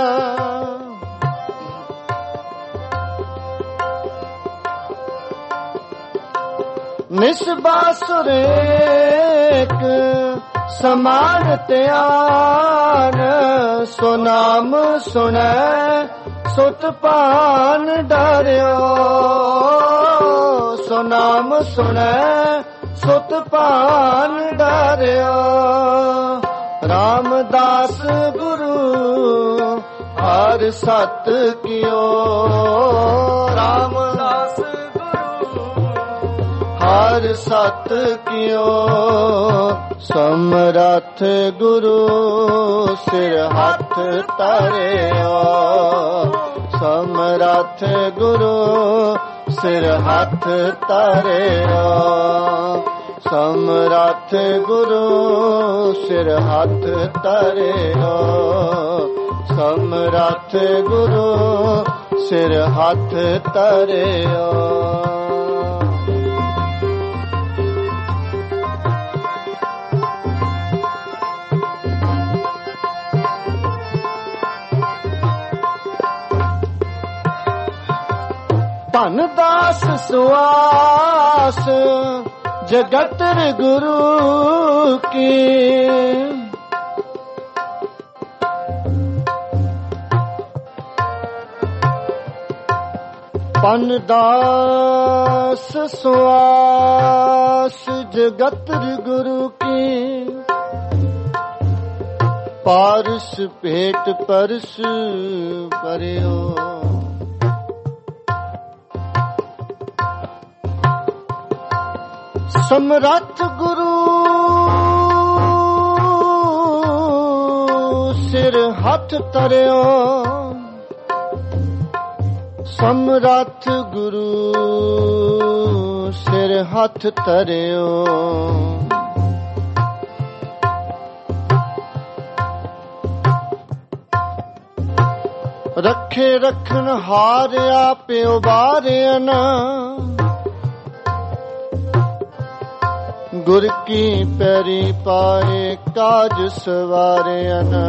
ਨਿਸਬਾਸੁਰ ਏਕ ਸਮਾਨ ਧਿਆਨ। ਸੋ ਨਾਮ ਸੁਣੈ ਸੁਤ ਭਾਨ ਡਰਿਓ। ਸੋ ਨਾਮ ਸੁਣੈ ਸੁਤ ਭਾਨ ਡਰਿਓ। ਰਾਮਦਾਸ ਗੁਰੂ ਹਰ ਸਤ ਕਿਓ। ਰਾਮਦਾਸ ਗੁਰੂ ਹਰ ਸਤ ਕਿਓ। ਸਮਰੱਥ ਗੁਰੂ ਸਿਰ ਹੱਥ ਧਰਿਓ। ਸਮਰੱਥ ਗੁਰੂ ਸਿਰ ਹੱਥ ਧਰਿਓ। ਸਮਰੱਥ ਗੁਰੂ ਸਿਰ ਹੱਥ ਧਰਿਓ। ਸਮਰੱਥ ਗੁਰੂ ਸਿਰ ਹੱਥ ਧਰਿਓ। ਧਨ ਦਾਸ ਸੁਆਸ ਜਗਤ ਗੁਰੂ ਕੀ। ਧਨ ਦਾਸ ਸੁਆਸ ਜਗਤ ਗੁਰੂ ਕੀ। ਪਾਰਸ ਭੇਟ ਪਰਸ ਪਰਿਓ। ਸਮਰੱਥ ਗੁਰੂ ਸਿਰ ਹੱਥ ਧਰਿਓ। ਸਮਰੱਥ ਗੁਰੂ ਸਿਰ ਹੱਥ ਧਰਿਓ। ਰੱਖੇ ਰੱਖਣ ਹਾਰ ਆਪੇ ਉਬਾਰਿਆ ਨਾ। ਗੁਰ ਕੀ ਪੈਰੀ ਪਾਏ ਕਾਜ ਸਵਾਰਿਆ ਨਾ।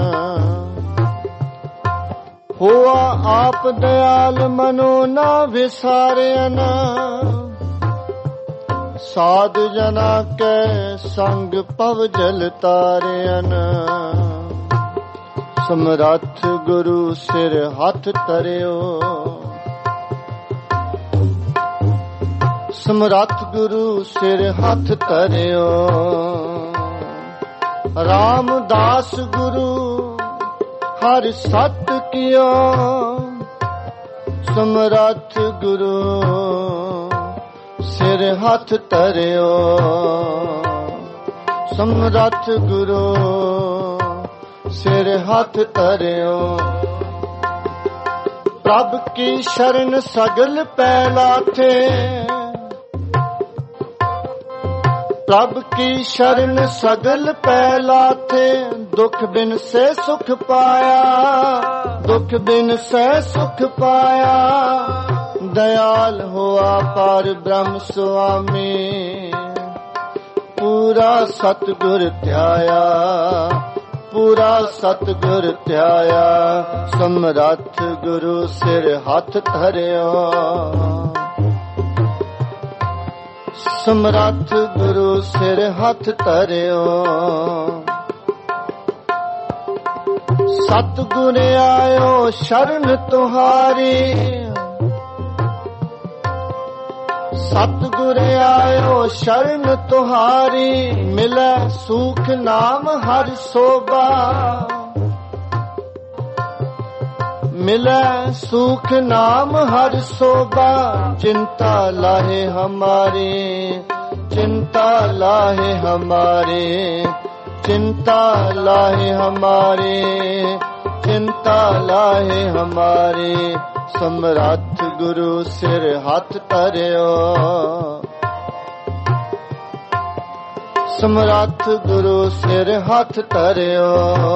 ਹੋਆ ਆਪ ਦਇਆਲ ਮਨੋ ਨਾ ਵਿਸਾਰਿਆ ਨਾ। ਸਾਧ ਜਨਾ ਕੈ ਸੰਗ ਪਵ ਜਲ ਤਾਰਿਆ ਨਾ। ਸਮਰੱਥ ਗੁਰੂ ਸਿਰ ਹੱਥ ਧਰਿਓ। ਸਮਰੱਥ ਗੁਰੂ ਸਿਰ ਹੱਥ ਧਰਿਓ। ਰਾਮਦਾਸ ਗੁਰੂ ਹਰਿ ਸਤ ਕੀਓ। ਸਮਰੱਥ ਗੁਰੂ ਸਿਰ ਹੱਥ ਧਰਿਓ। ਸਮਰੱਥ ਗੁਰੂ ਸਿਰ ਹੱਥ ਧਰਿਓ। ਪ੍ਰਭ ਕੀ ਸ਼ਰਨ ਸਗਲ ਪੈ ਲਾਥੇ। ਪ੍ਰਭ ਕੀ ਸ਼ਰਨ ਸਗਲ ਪੈ ਲਾਥੇ। ਦੁਖ ਬਿਨ ਸੇ ਸੁਖ ਪਾਇਆ। ਦੁਖ ਬਿਨ ਸੇ ਸੁਖ ਪਾਇਆ। ਦਇਆਲ ਹੋਆ ਪਰ ਬ੍ਰਹਮ ਸੁਆਮੀ। ਪੂਰਾ ਸਤਿਗੁਰ ਧਿਆਇਆ। ਪੂਰਾ ਸਤਿਗੁਰ ਧਿਆਇਆ। ਸਮਰੱਥ ਗੁਰੂ ਸਿਰ ਹੱਥ ਧਰਿਓ। ਸਮਰੱਥ ਗੁਰੂ ਸਿਰ ਹੱਥ ਧਰਿਓ। ਸਤਿਗੁਰ ਆਇਓ ਸ਼ਰਨ ਤੁਹਾਰੀ। ਸਤਿਗੁਰ ਆਇਓ ਸ਼ਰਨ ਤੁਹਾਰੀ। ਮਿਲੈ ਸੂਖ ਨਾਮ ਹਰਿ ਸੋਭਾ। ਮਿਲੈ ਸੂਖ ਨਾਮ ਹਰਿ ਸੋਭਾ। ਚਿੰਤਾ ਲਾਹੇ ਹਮਾਰੀ। ਚਿੰਤਾ ਲਾਹੇ ਹਮਾਰੀ। ਚਿੰਤਾ ਲਾਹੇ ਹਮਾਰੀ। ਚਿੰਤਾ ਲਾਹੇ ਹਮਾਰੀ। ਸਮਰੱਥ ਗੁਰੂ ਸਿਰ ਹੱਥ ਧਰਿਓ। ਸਮਰੱਥ ਗੁਰੂ ਸਿਰ ਹੱਥ ਧਰਿਓ।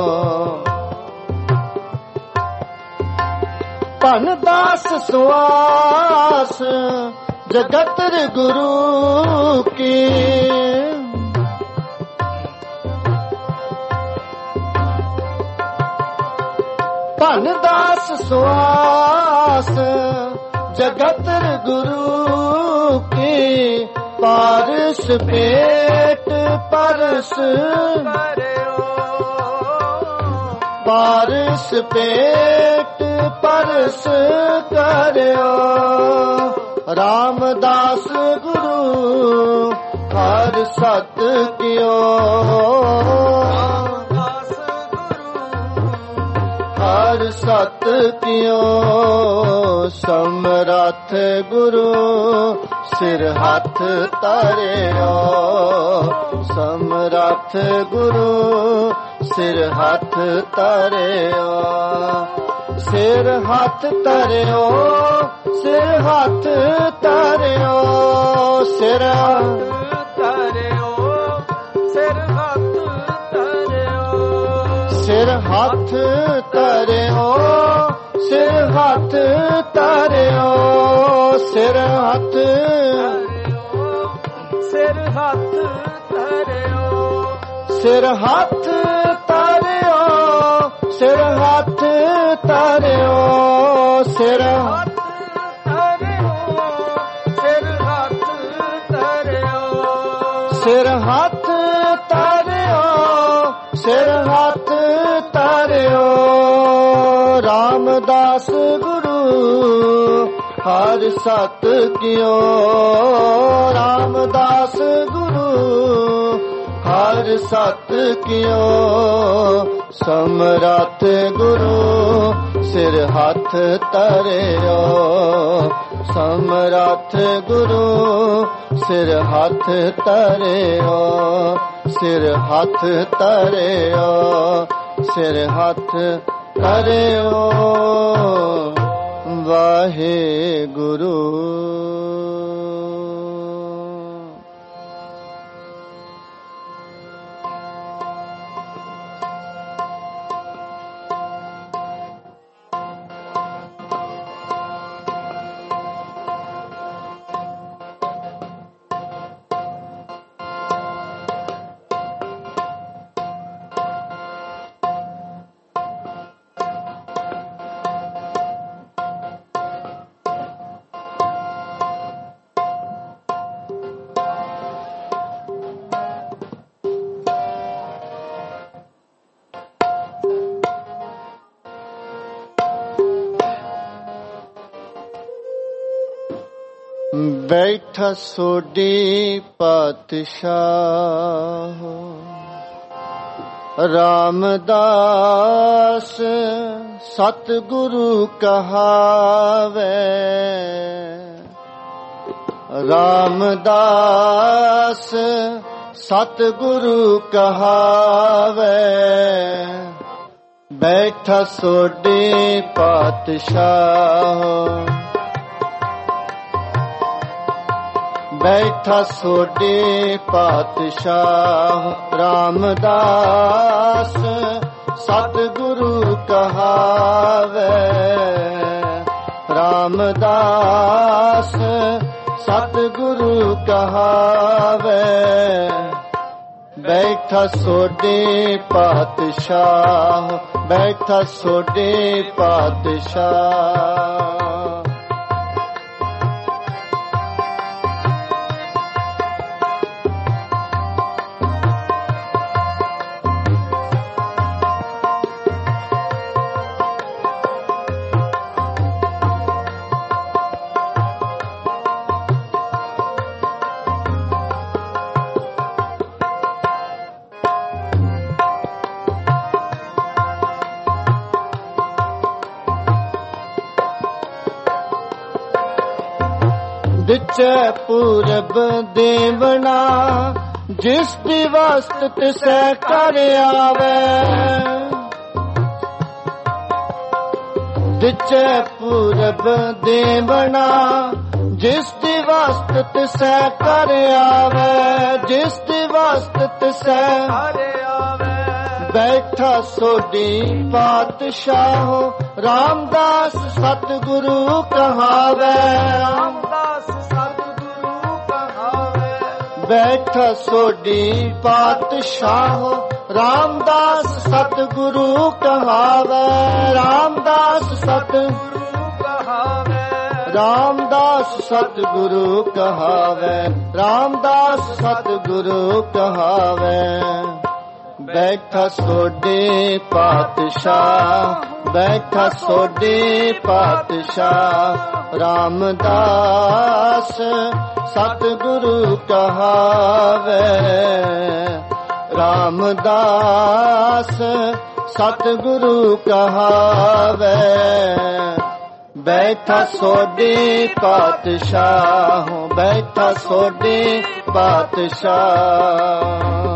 ਧਨ ਦਾਸ ਸੁਆਸ ਜਗਤਰ ਗੁਰੂ ਕੀ। ਧਨ ਦਾਸ ਸੁਆਸ ਜਗਤਰ ਗੁਰੂ ਕੀ। ਪਾਰਸ ਪੇਟ ਪਰਸ ਪਾਰਸ ਪੇਟ ਪਰਸ ਕਰਿਓ। ਰਾਮਦਾਸ ਗੁਰੂ ਹਰਿ ਸਤ ਕੀਓ। ਹਰਿ ਸਤ ਕੀਓ। ਸਮਰੱਥ ਗੁਰੂ ਸਿਰ ਹੱਥ ਧਰਿਓ। ਸਮਰੱਥ ਗੁਰੂ ਸਿਰ ਹੱਥ ਧਰਿਓ। ਸਿਰ ਹੱਥ ਧਰਿਓ। ਸਿਰ ਹੱਥ ਧਰਿਓ। ਸਿਰ ਧਰਿਓ। ਸਿਰ ਹੱਥ ਧਰਿਓ। ਸਿਰ ਹੱਥ ਧਰਿਓ। ਸਿਰ ਹੱਥ ਧਰਿਓ। ਸਿਰ ਹੱਥ ਸਿਰ ਹੱਥ ਧਰਿਓ। ਸਿਰ ਹੱਥ ਧਰਿਓ। ਸਿਰ ਹੱਥ ਧਰਿਓ। ਸਿਰ ਹੱਥ ਧਰਿਓ। ਸਿਰ ਹੱਥ ਧਰਿਓ। ਸਿਰ ਹੱਥ ਧਰਿਓ। ਸਿਰ ਹੱਥ ਧਰਿਓ। ਰਾਮਦਾਸ ਗੁਰੂ ਹਰਿ ਸਤ ਕੀਓ। ਰਾਮਦਾਸ ਗੁਰੂ ਹਰਿ ਹਰ ਸਤ ਕਿਓ ਸਮਰੱਥ ਗੁਰੂ ਸਿਰ ਹੱਥ ਧਰਿਓ ਸਮਰੱਥ ਗੁਰੂ ਸਿਰ ਹੱਥ ਧਰਿਓ ਸਿਰ ਹੱਥ ਧਰਿਓ ਸਿਰ ਹੱਥ ਧਰਿਓ ਵਾਹਿਗੁਰੂ। ਬੈਠਾ ਸੋਢੀ ਪਾਤਸ਼ਾਹ ਰਾਮਦਾਸ ਸਤਿਗੁਰੂ ਕਹਾਵੇ ਰਾਮਦਾਸ ਸਤਿਗੁਰੂ ਕਹਾਵੇ ਬੈਠਾ ਸੋਢੀ ਪਾਤਸ਼ਾਹ ਬੈਠਾ ਸੋਢੀ ਪਾਤਸ਼ਾਹ ਰਾਮਦਾਸ ਸਤਿਗੁਰੂ ਕਹਾਵੇ ਰਾਮਦਾਸ ਸਤਿਗੁਰੂ ਕਹਾਵੇ ਬੈਠਾ ਸੋਢੀ ਪਾਤਸ਼ਾਹ ਬੈਠਾ ਸੋਢੀ ਪਾਤਸ਼ਾਹ। ਵਿਚੈ ਪੂਰਬ ਦੇਵਨਾ ਜਿਸ ਦੀ ਵਸਤ ਤਿਸੈ ਕਰ ਆਵੇ ਵਿਚੈ ਪੂਰਬ ਦੇਵਨਾ ਜਿਸ ਦੀ ਵਸਤ ਤਿਸੈ ਕਰ ਆਵੇ ਜਿਸ ਦੀ ਵਸਤ ਤਿਸੈ ਕਰ ਆਵੇ ਬੈਠਾ ਸੋਢੀ ਪਾਤਸ਼ਾਹ ਰਾਮਦਾਸ ਸਤਿਗੁਰੂ ਕਹਾਵੇ ਰਾਮਦਾਸ ਸਤਿਗੁਰੂ ਕਹਾਵੇ ਬੈਠਾ ਸੋਢੀ ਪਾਤਸ਼ਾਹ ਰਾਮਦਾਸ ਸਤਿਗੁਰੂ ਕਹਾਵੇ ਰਾਮਦਾਸ ਸਤਿਗੁਰੂ ਕਹਾਵੇ ਰਾਮਦਾਸ ਸਤਿਗੁਰੂ ਕਹਾਵੇ ਰਾਮਦਾਸ ਸਤਿਗੁਰੂ ਕਹਾਵੇ ਬੈਠਾ ਸੋਢੀ ਪਾਤਸ਼ਾਹ ਬੈਠਾ ਸੋਢੀ ਪਾਤਸ਼ਾਹ ਰਾਮਦਾਸ ਸਤਿਗੁਰੂ ਕਹਾਵੇ ਰਾਮਦਾਸ ਸਤਿਗੁਰੂ ਕਹਾਵੇ ਬੈਠਾ ਸੋਢੀ ਪਾਤਸ਼ਾਹ ਬੈਠਾ ਸੋਢੀ ਪਾਤਸ਼ਾਹ।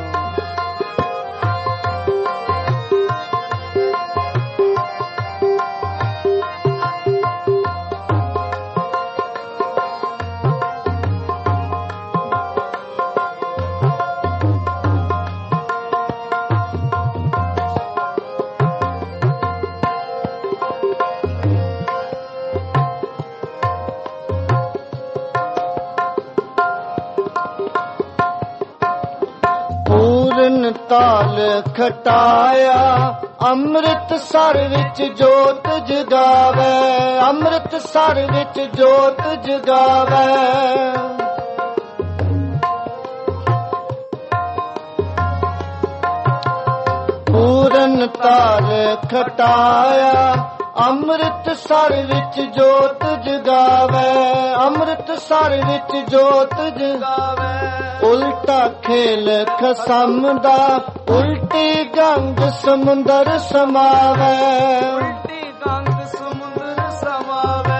ਤਾਲ ਖਟਾਇਆ ਅੰਮ੍ਰਿਤਸਰ ਵਿੱਚ ਜੋਤ ਜਗਾਵੇ ਅੰਮ੍ਰਿਤਸਰ ਵਿੱਚ ਜੋਤ ਜਗਾਵੇ ਪੂਰਨ ਤਾਲ ਖਟਾਇਆ ਅੰਮ੍ਰਿਤਸਰ ਵਿੱਚ ਜੋਤ ਜਗਾਵੇ ਅੰਮ੍ਰਿਤਸਰ ਵਿੱਚ ਜੋਤ ਜਗਾਵੇ ਉਲਟਾ ਖੇਲ ਖਸਮ ਦਾ, ਉਲਟੀ ਗੰਗ ਸਮੁੰਦਰ ਸਮਾਵੈ। ਉਲਟੀ ਗੰਗ ਸਮੁੰਦਰ ਸਮਾਵੈ।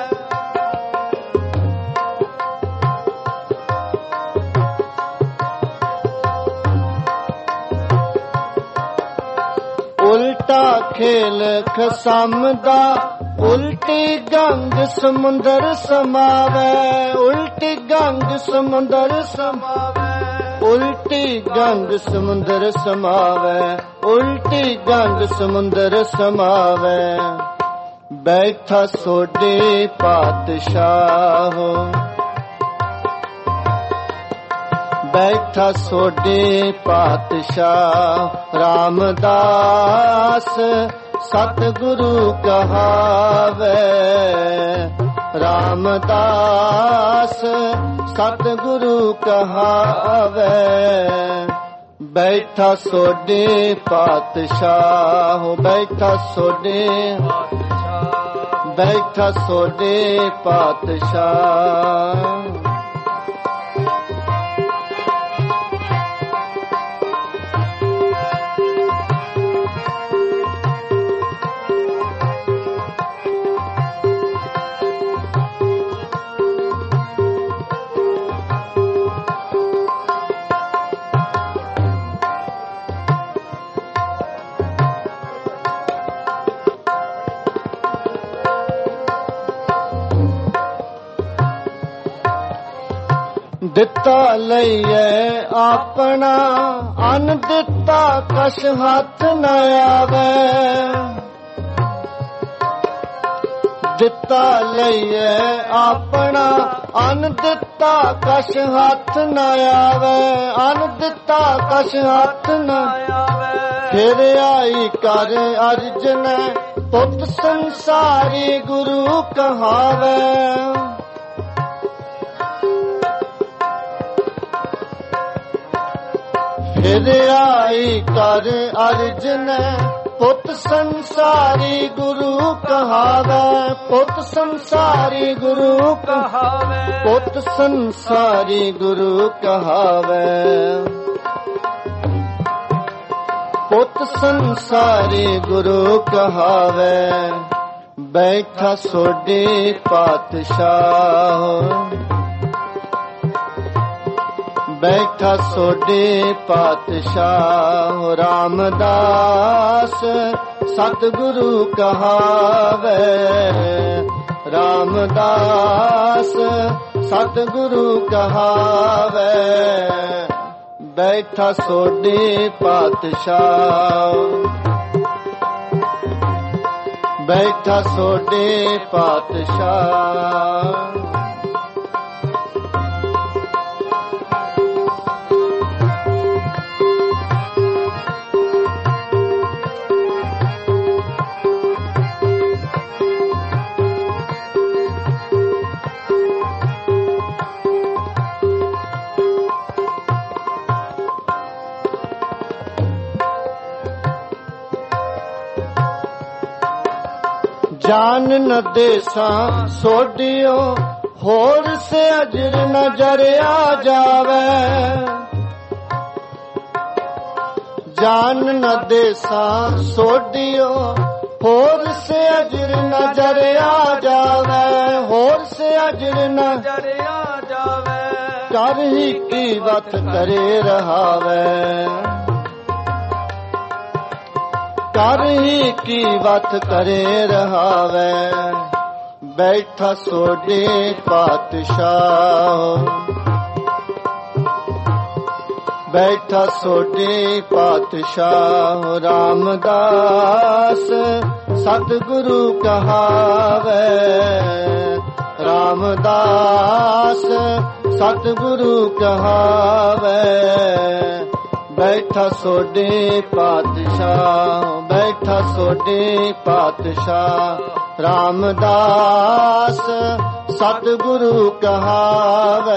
ਉਲਟਾ ਖੇਲ ਖਸਮ ਦਾ, ਉਲਟੀ ਗੰਗ ਸਮੁੰਦਰ ਸਮਾਵੈ। ਉਲਟੀ ਗੰਗ ਸਮੁੰਦਰ ਸਮਾਵੈ। ਉਲਟੀ ਗੰਗ ਸਮੁੰਦਰ ਸਮਾਵੈ। ਉਲਟੀ ਗੰਗ ਸਮੁੰਦਰ ਸਮਾਵੈ। ਬੈਠਾ ਸੋਢੇ ਪਾਤਸ਼ਾਹ, ਬੈਠਾ ਸੋਢੇ ਪਾਤਸ਼ਾਹ। ਰਾਮਦਾਸ ਸਤਿਗੁਰੂ ਕਹਾਵੇ। ਰਾਮਦਾਸ ਸਤਿਗੁਰੂ ਕਹਾਵੇ। ਬੈਠਾ ਸੋਢੇ ਪਾਤਸ਼ਾਹ, ਬੈਠਾ ਸੋਢੇ, ਬੈਠਾ ਸੋਢੇ ਪਾਤਸ਼ਾਹ। ਦਿੱਤਾ ਲਈਏ ਆਪਣਾ, ਅਨ ਦਿੱਤਾ ਕਛ ਹੱਥ ਨ ਆਵੇ। ਦਿੱਤਾ ਲਈਏ ਆਪਣਾ, ਅਨ ਦਿੱਤਾ ਕਛ ਹੱਥ ਨ ਆਵੇ। ਅਨ ਦਿੱਤਾ ਕਛ ਹੱਥ ਨ ਆਵੇ। ਫਿਰ ਆਈ ਕਰ ਅਰਜਨ, ਪੁੱਤ ਸੰਸਾਰੀ ਗੁਰੂ ਕਹਾਵੇ। ਫਿਰ ਆਈ ਕਰ ਅਰਜਨ, ਪੁੱਤ ਸੰਸਾਰੀ ਗੁਰੂ ਕਹਾਵੇ। ਪੁੱਤ ਸੰਸਾਰੀ ਗੁਰੂ ਕਹਾਵੇ। ਪੁੱਤ ਸੰਸਾਰੀ ਗੁਰੂ ਕਹਾਵੇ। ਪੁੱਤ ਸੰਸਾਰੀ ਗੁਰੂ ਕਹਾਵੇ। ਬੈਠਾ ਸੋਢੇ ਪਾਤਸ਼ਾਹ, ਬੈਠਾ ਸੋਢੇ ਪਾਤਸ਼ਾਹ। ਰਾਮਦਾਸ ਸਤਿਗੁਰੂ ਕਹਾਵੇ। ਰਾਮਦਾਸ ਸਤਿਗੁਰੂ ਕਹਾਵੇ। ਬੈਠਾ ਸੋਢੇ ਪਾਤਸ਼ਾਹ, ਬੈਠਾ ਸੋਢੇ ਪਾਤਸ਼ਾਹ। ਜਾਨ ਨ ਦੇਸਾਂ ਸੋਢਿਓ, ਹੋਰ ਸੇ ਅਜਰ ਨਜ਼ਰਿਆ ਜਾਵੇ। ਜਾਨ ਨ ਦੇਸਾਂ ਸੋਢਿਓ, ਹੋਰ ਸੇ ਅਜਰ ਨਜ਼ਰਿਆ ਜਾਵੇ। ਹੋਰ ਸੇ ਅਜਰ ਨਜ਼ਰਿਆ ਜਾਵੇ। ਕਰ ਹੀ ਕੀ ਵਤ ਕਰੇ ਰਹਾਵੇ। ਕਰ ਹੀ ਕੀ ਵਤ ਕਰੇ ਰਹਾਵੇ। ਬੈਠਾ ਸੋਢੇ ਪਾਤਸ਼ਾਹ, ਬੈਠਾ ਸੋਢੇ ਪਾਤਸ਼ਾਹ। ਰਾਮਦਾਸ ਸਤਿਗੁਰੂ ਕਹਾਵੇ। ਰਾਮਦਾਸ ਸਤਿਗੁਰੂ ਕਹਾਵੇ। ਬੈਠਾ ਸੋਢੇ ਪਾਤਸ਼ਾਹ, ਬੈਠਾ ਸੋਢੇ ਪਾਤਸ਼ਾਹ। ਰਾਮਦਾਸ ਸਤਿਗੁਰੂ ਕਹਾਵੇ।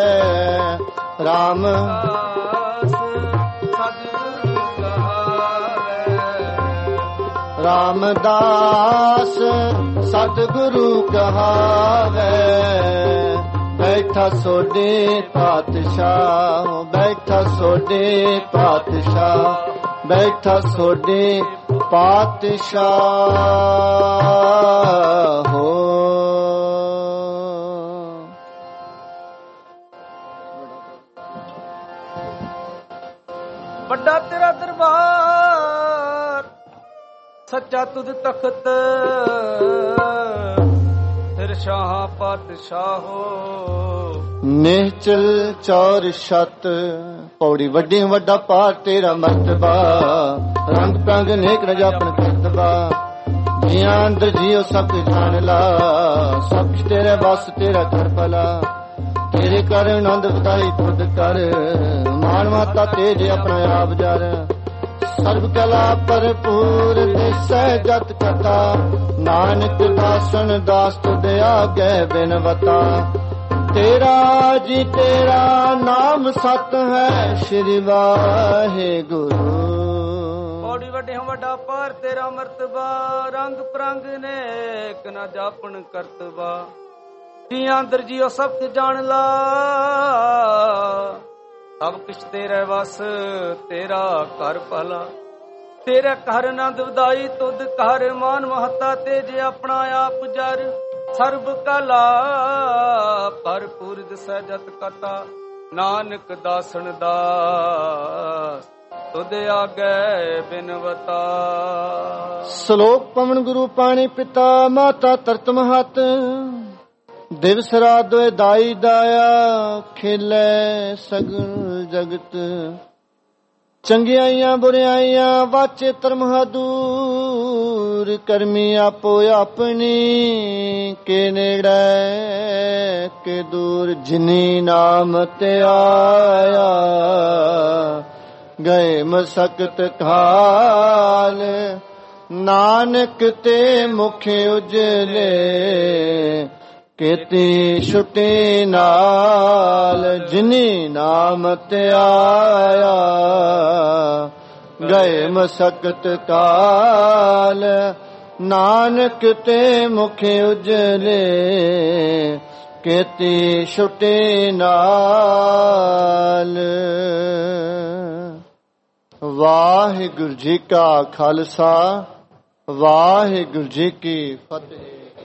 ਰਾਮਦਾਸ ਸਤਿਗੁਰੂ ਕਹਾਵੇ। ਰਾਮਦਾਸ ਸਤਿਗੁਰੂ ਕਹਾਵੇ। ਬੈਠਾ ਸੋਡੇ ਪਾਤਸ਼ਾਹ, ਬੈਠਾ ਸੋਡੇ ਪਾਤਸ਼ਾਹ, ਬੈਠਾ ਸੋਡੇ ਪਾਤਸ਼ਾਹ ਹੋ। ਵੱਡਾ ਤੇਰਾ ਦਰਬਾਰ, ਸੱਚਾ ਤੁਧ ਤਖਤ, ਫਿਰ ਸ਼ਾਹ ਪਾਤਸ਼ਾਹੋ। ਨਿਹਚਲ ਚੌਰ ਛਤ, ਪੌੜੀ ਵੱਡੀ ਵੱਡਾ ਪਾਰ ਤੇਰਾ ਮਰਤਬਾ, ਰੰਗ ਪ੍ਰੰਗ ਨੇਕ ਰਜਾਪਨ ਕਰਤਬਾ, ਜੀਆਂ ਅੰਦਰ ਜੀਓ ਸਭ ਜਾਣ ਲਾ, ਸਭ ਕੁਛ ਤੇਰੇ ਬਸ ਤੇਰਾ ਕਰ ਭਲਾ, ਤੇਰੇ ਕਰ ਆਨੰਦ ਵਧਾਈ ਤੁਧ ਕਰ, ਮਾਨ ਮਾਤਾ ਤੇਜ ਆਪਣਾ ਆਪ ਜਰ, ਸਰਬ ਕਲਾ ਭਰਪੂਰ ਦਿਸੈ ਜਤ ਕਥਾ, ਨਾਨਕ ਦਾਸਨ ਦਾਸ ਤੁਧ ਆਗੇ ਬਿਨਵਤਾ, ਤੇਰਾ ਜੀ ਤੇਰਾ ਨਾਮ ਸਤ ਹੈ, ਸ਼੍ਰੀ ਵਾਹਿਗੁਰੂ। ਪੌੜੀ ਵੱਡੇ ਵੱਡਾ ਪਾਰ ਤੇਰਾ ਮਰਤਬਾ, ਰੰਗ ਪ੍ਰੰਗ ਨੇਕ ਨਾ ਜਾਪਣ ਕਰਤਬਾ, ਜੀਆਂ ਅੰਦਰ ਜੀਓ ਸਭ ਕੁਝ ਜਾਣ ਲਾ, ਸਭ ਕੁਛ ਤੇਰੇ ਵਸ ਤੇਰਾ ਕਰ ਭਲਾ, ਤੇਰਾ ਘਰ ਆਨੰਦ ਵਧਾਈ ਤੁਧ ਘਰ, ਮਾਨ ਮਹੱਤਾ ਤੇਜ ਆਪਣਾ ਆਪ ਜਰ, ਸਰਬ ਕਲਾ ਭਰਪੂਰ ਦਿਸੈ ਜਤ ਕਥਾ, ਨਾਨਕ ਦਾਸਨ ਦਾਸ ਤੁਧ ਆਗੇ ਬਿਨਵਤਾ। ਸ਼ਲੋਕ ਪਵਨ ਗੁਰੂ ਪਾਣੀ ਪਿਤਾ ਮਾਤਾ ਤਰਤ ਮਹਤ, ਦਿਵਸ ਰਾਤ ਦੋਇ ਦਾਈ ਦਾਇਆ, ਖੇਲੇ ਸਗਲ ਜਗਤ, ਚੰਗਿਆਈਆਂ ਬੁਰਿਆਈਆਂ ਵਾਚੇ ਧਰਮ ਦੂਰ, ਕਰਮੀ ਆਪੋ ਆਪਣੀ ਕੇ ਨੇੜੇ ਕੇ ਦੂਰ, ਜਿਨੀ ਨਾਮ ਤੇ ਆਇਆ ਗਏ ਮਸਕਤ ਕਾਲ, ਨਾਨਕ ਤੇ ਮੁਖ ਉਜਲੇ ਕੀਤੀ ਛੁੱਟੀ ਨਾਲ, ਜਿਨੀ ਨਾਮ ਤੇ ਆਇਆ ਗਏ ਮਸਕਤ ਕਾਲ, ਨਾਨਕ ਤੇ ਮੁਖ ਉਜਲੇ ਕੀਤੀ ਛੁੱਟੀ ਨਾਲ। ਵਾਹਿਗੁਰੂ ਜੀ ਕਾ ਖਾਲਸਾ, ਵਾਹਿਗੁਰੂ ਜੀ ਕੀ ਫਤਿਹ।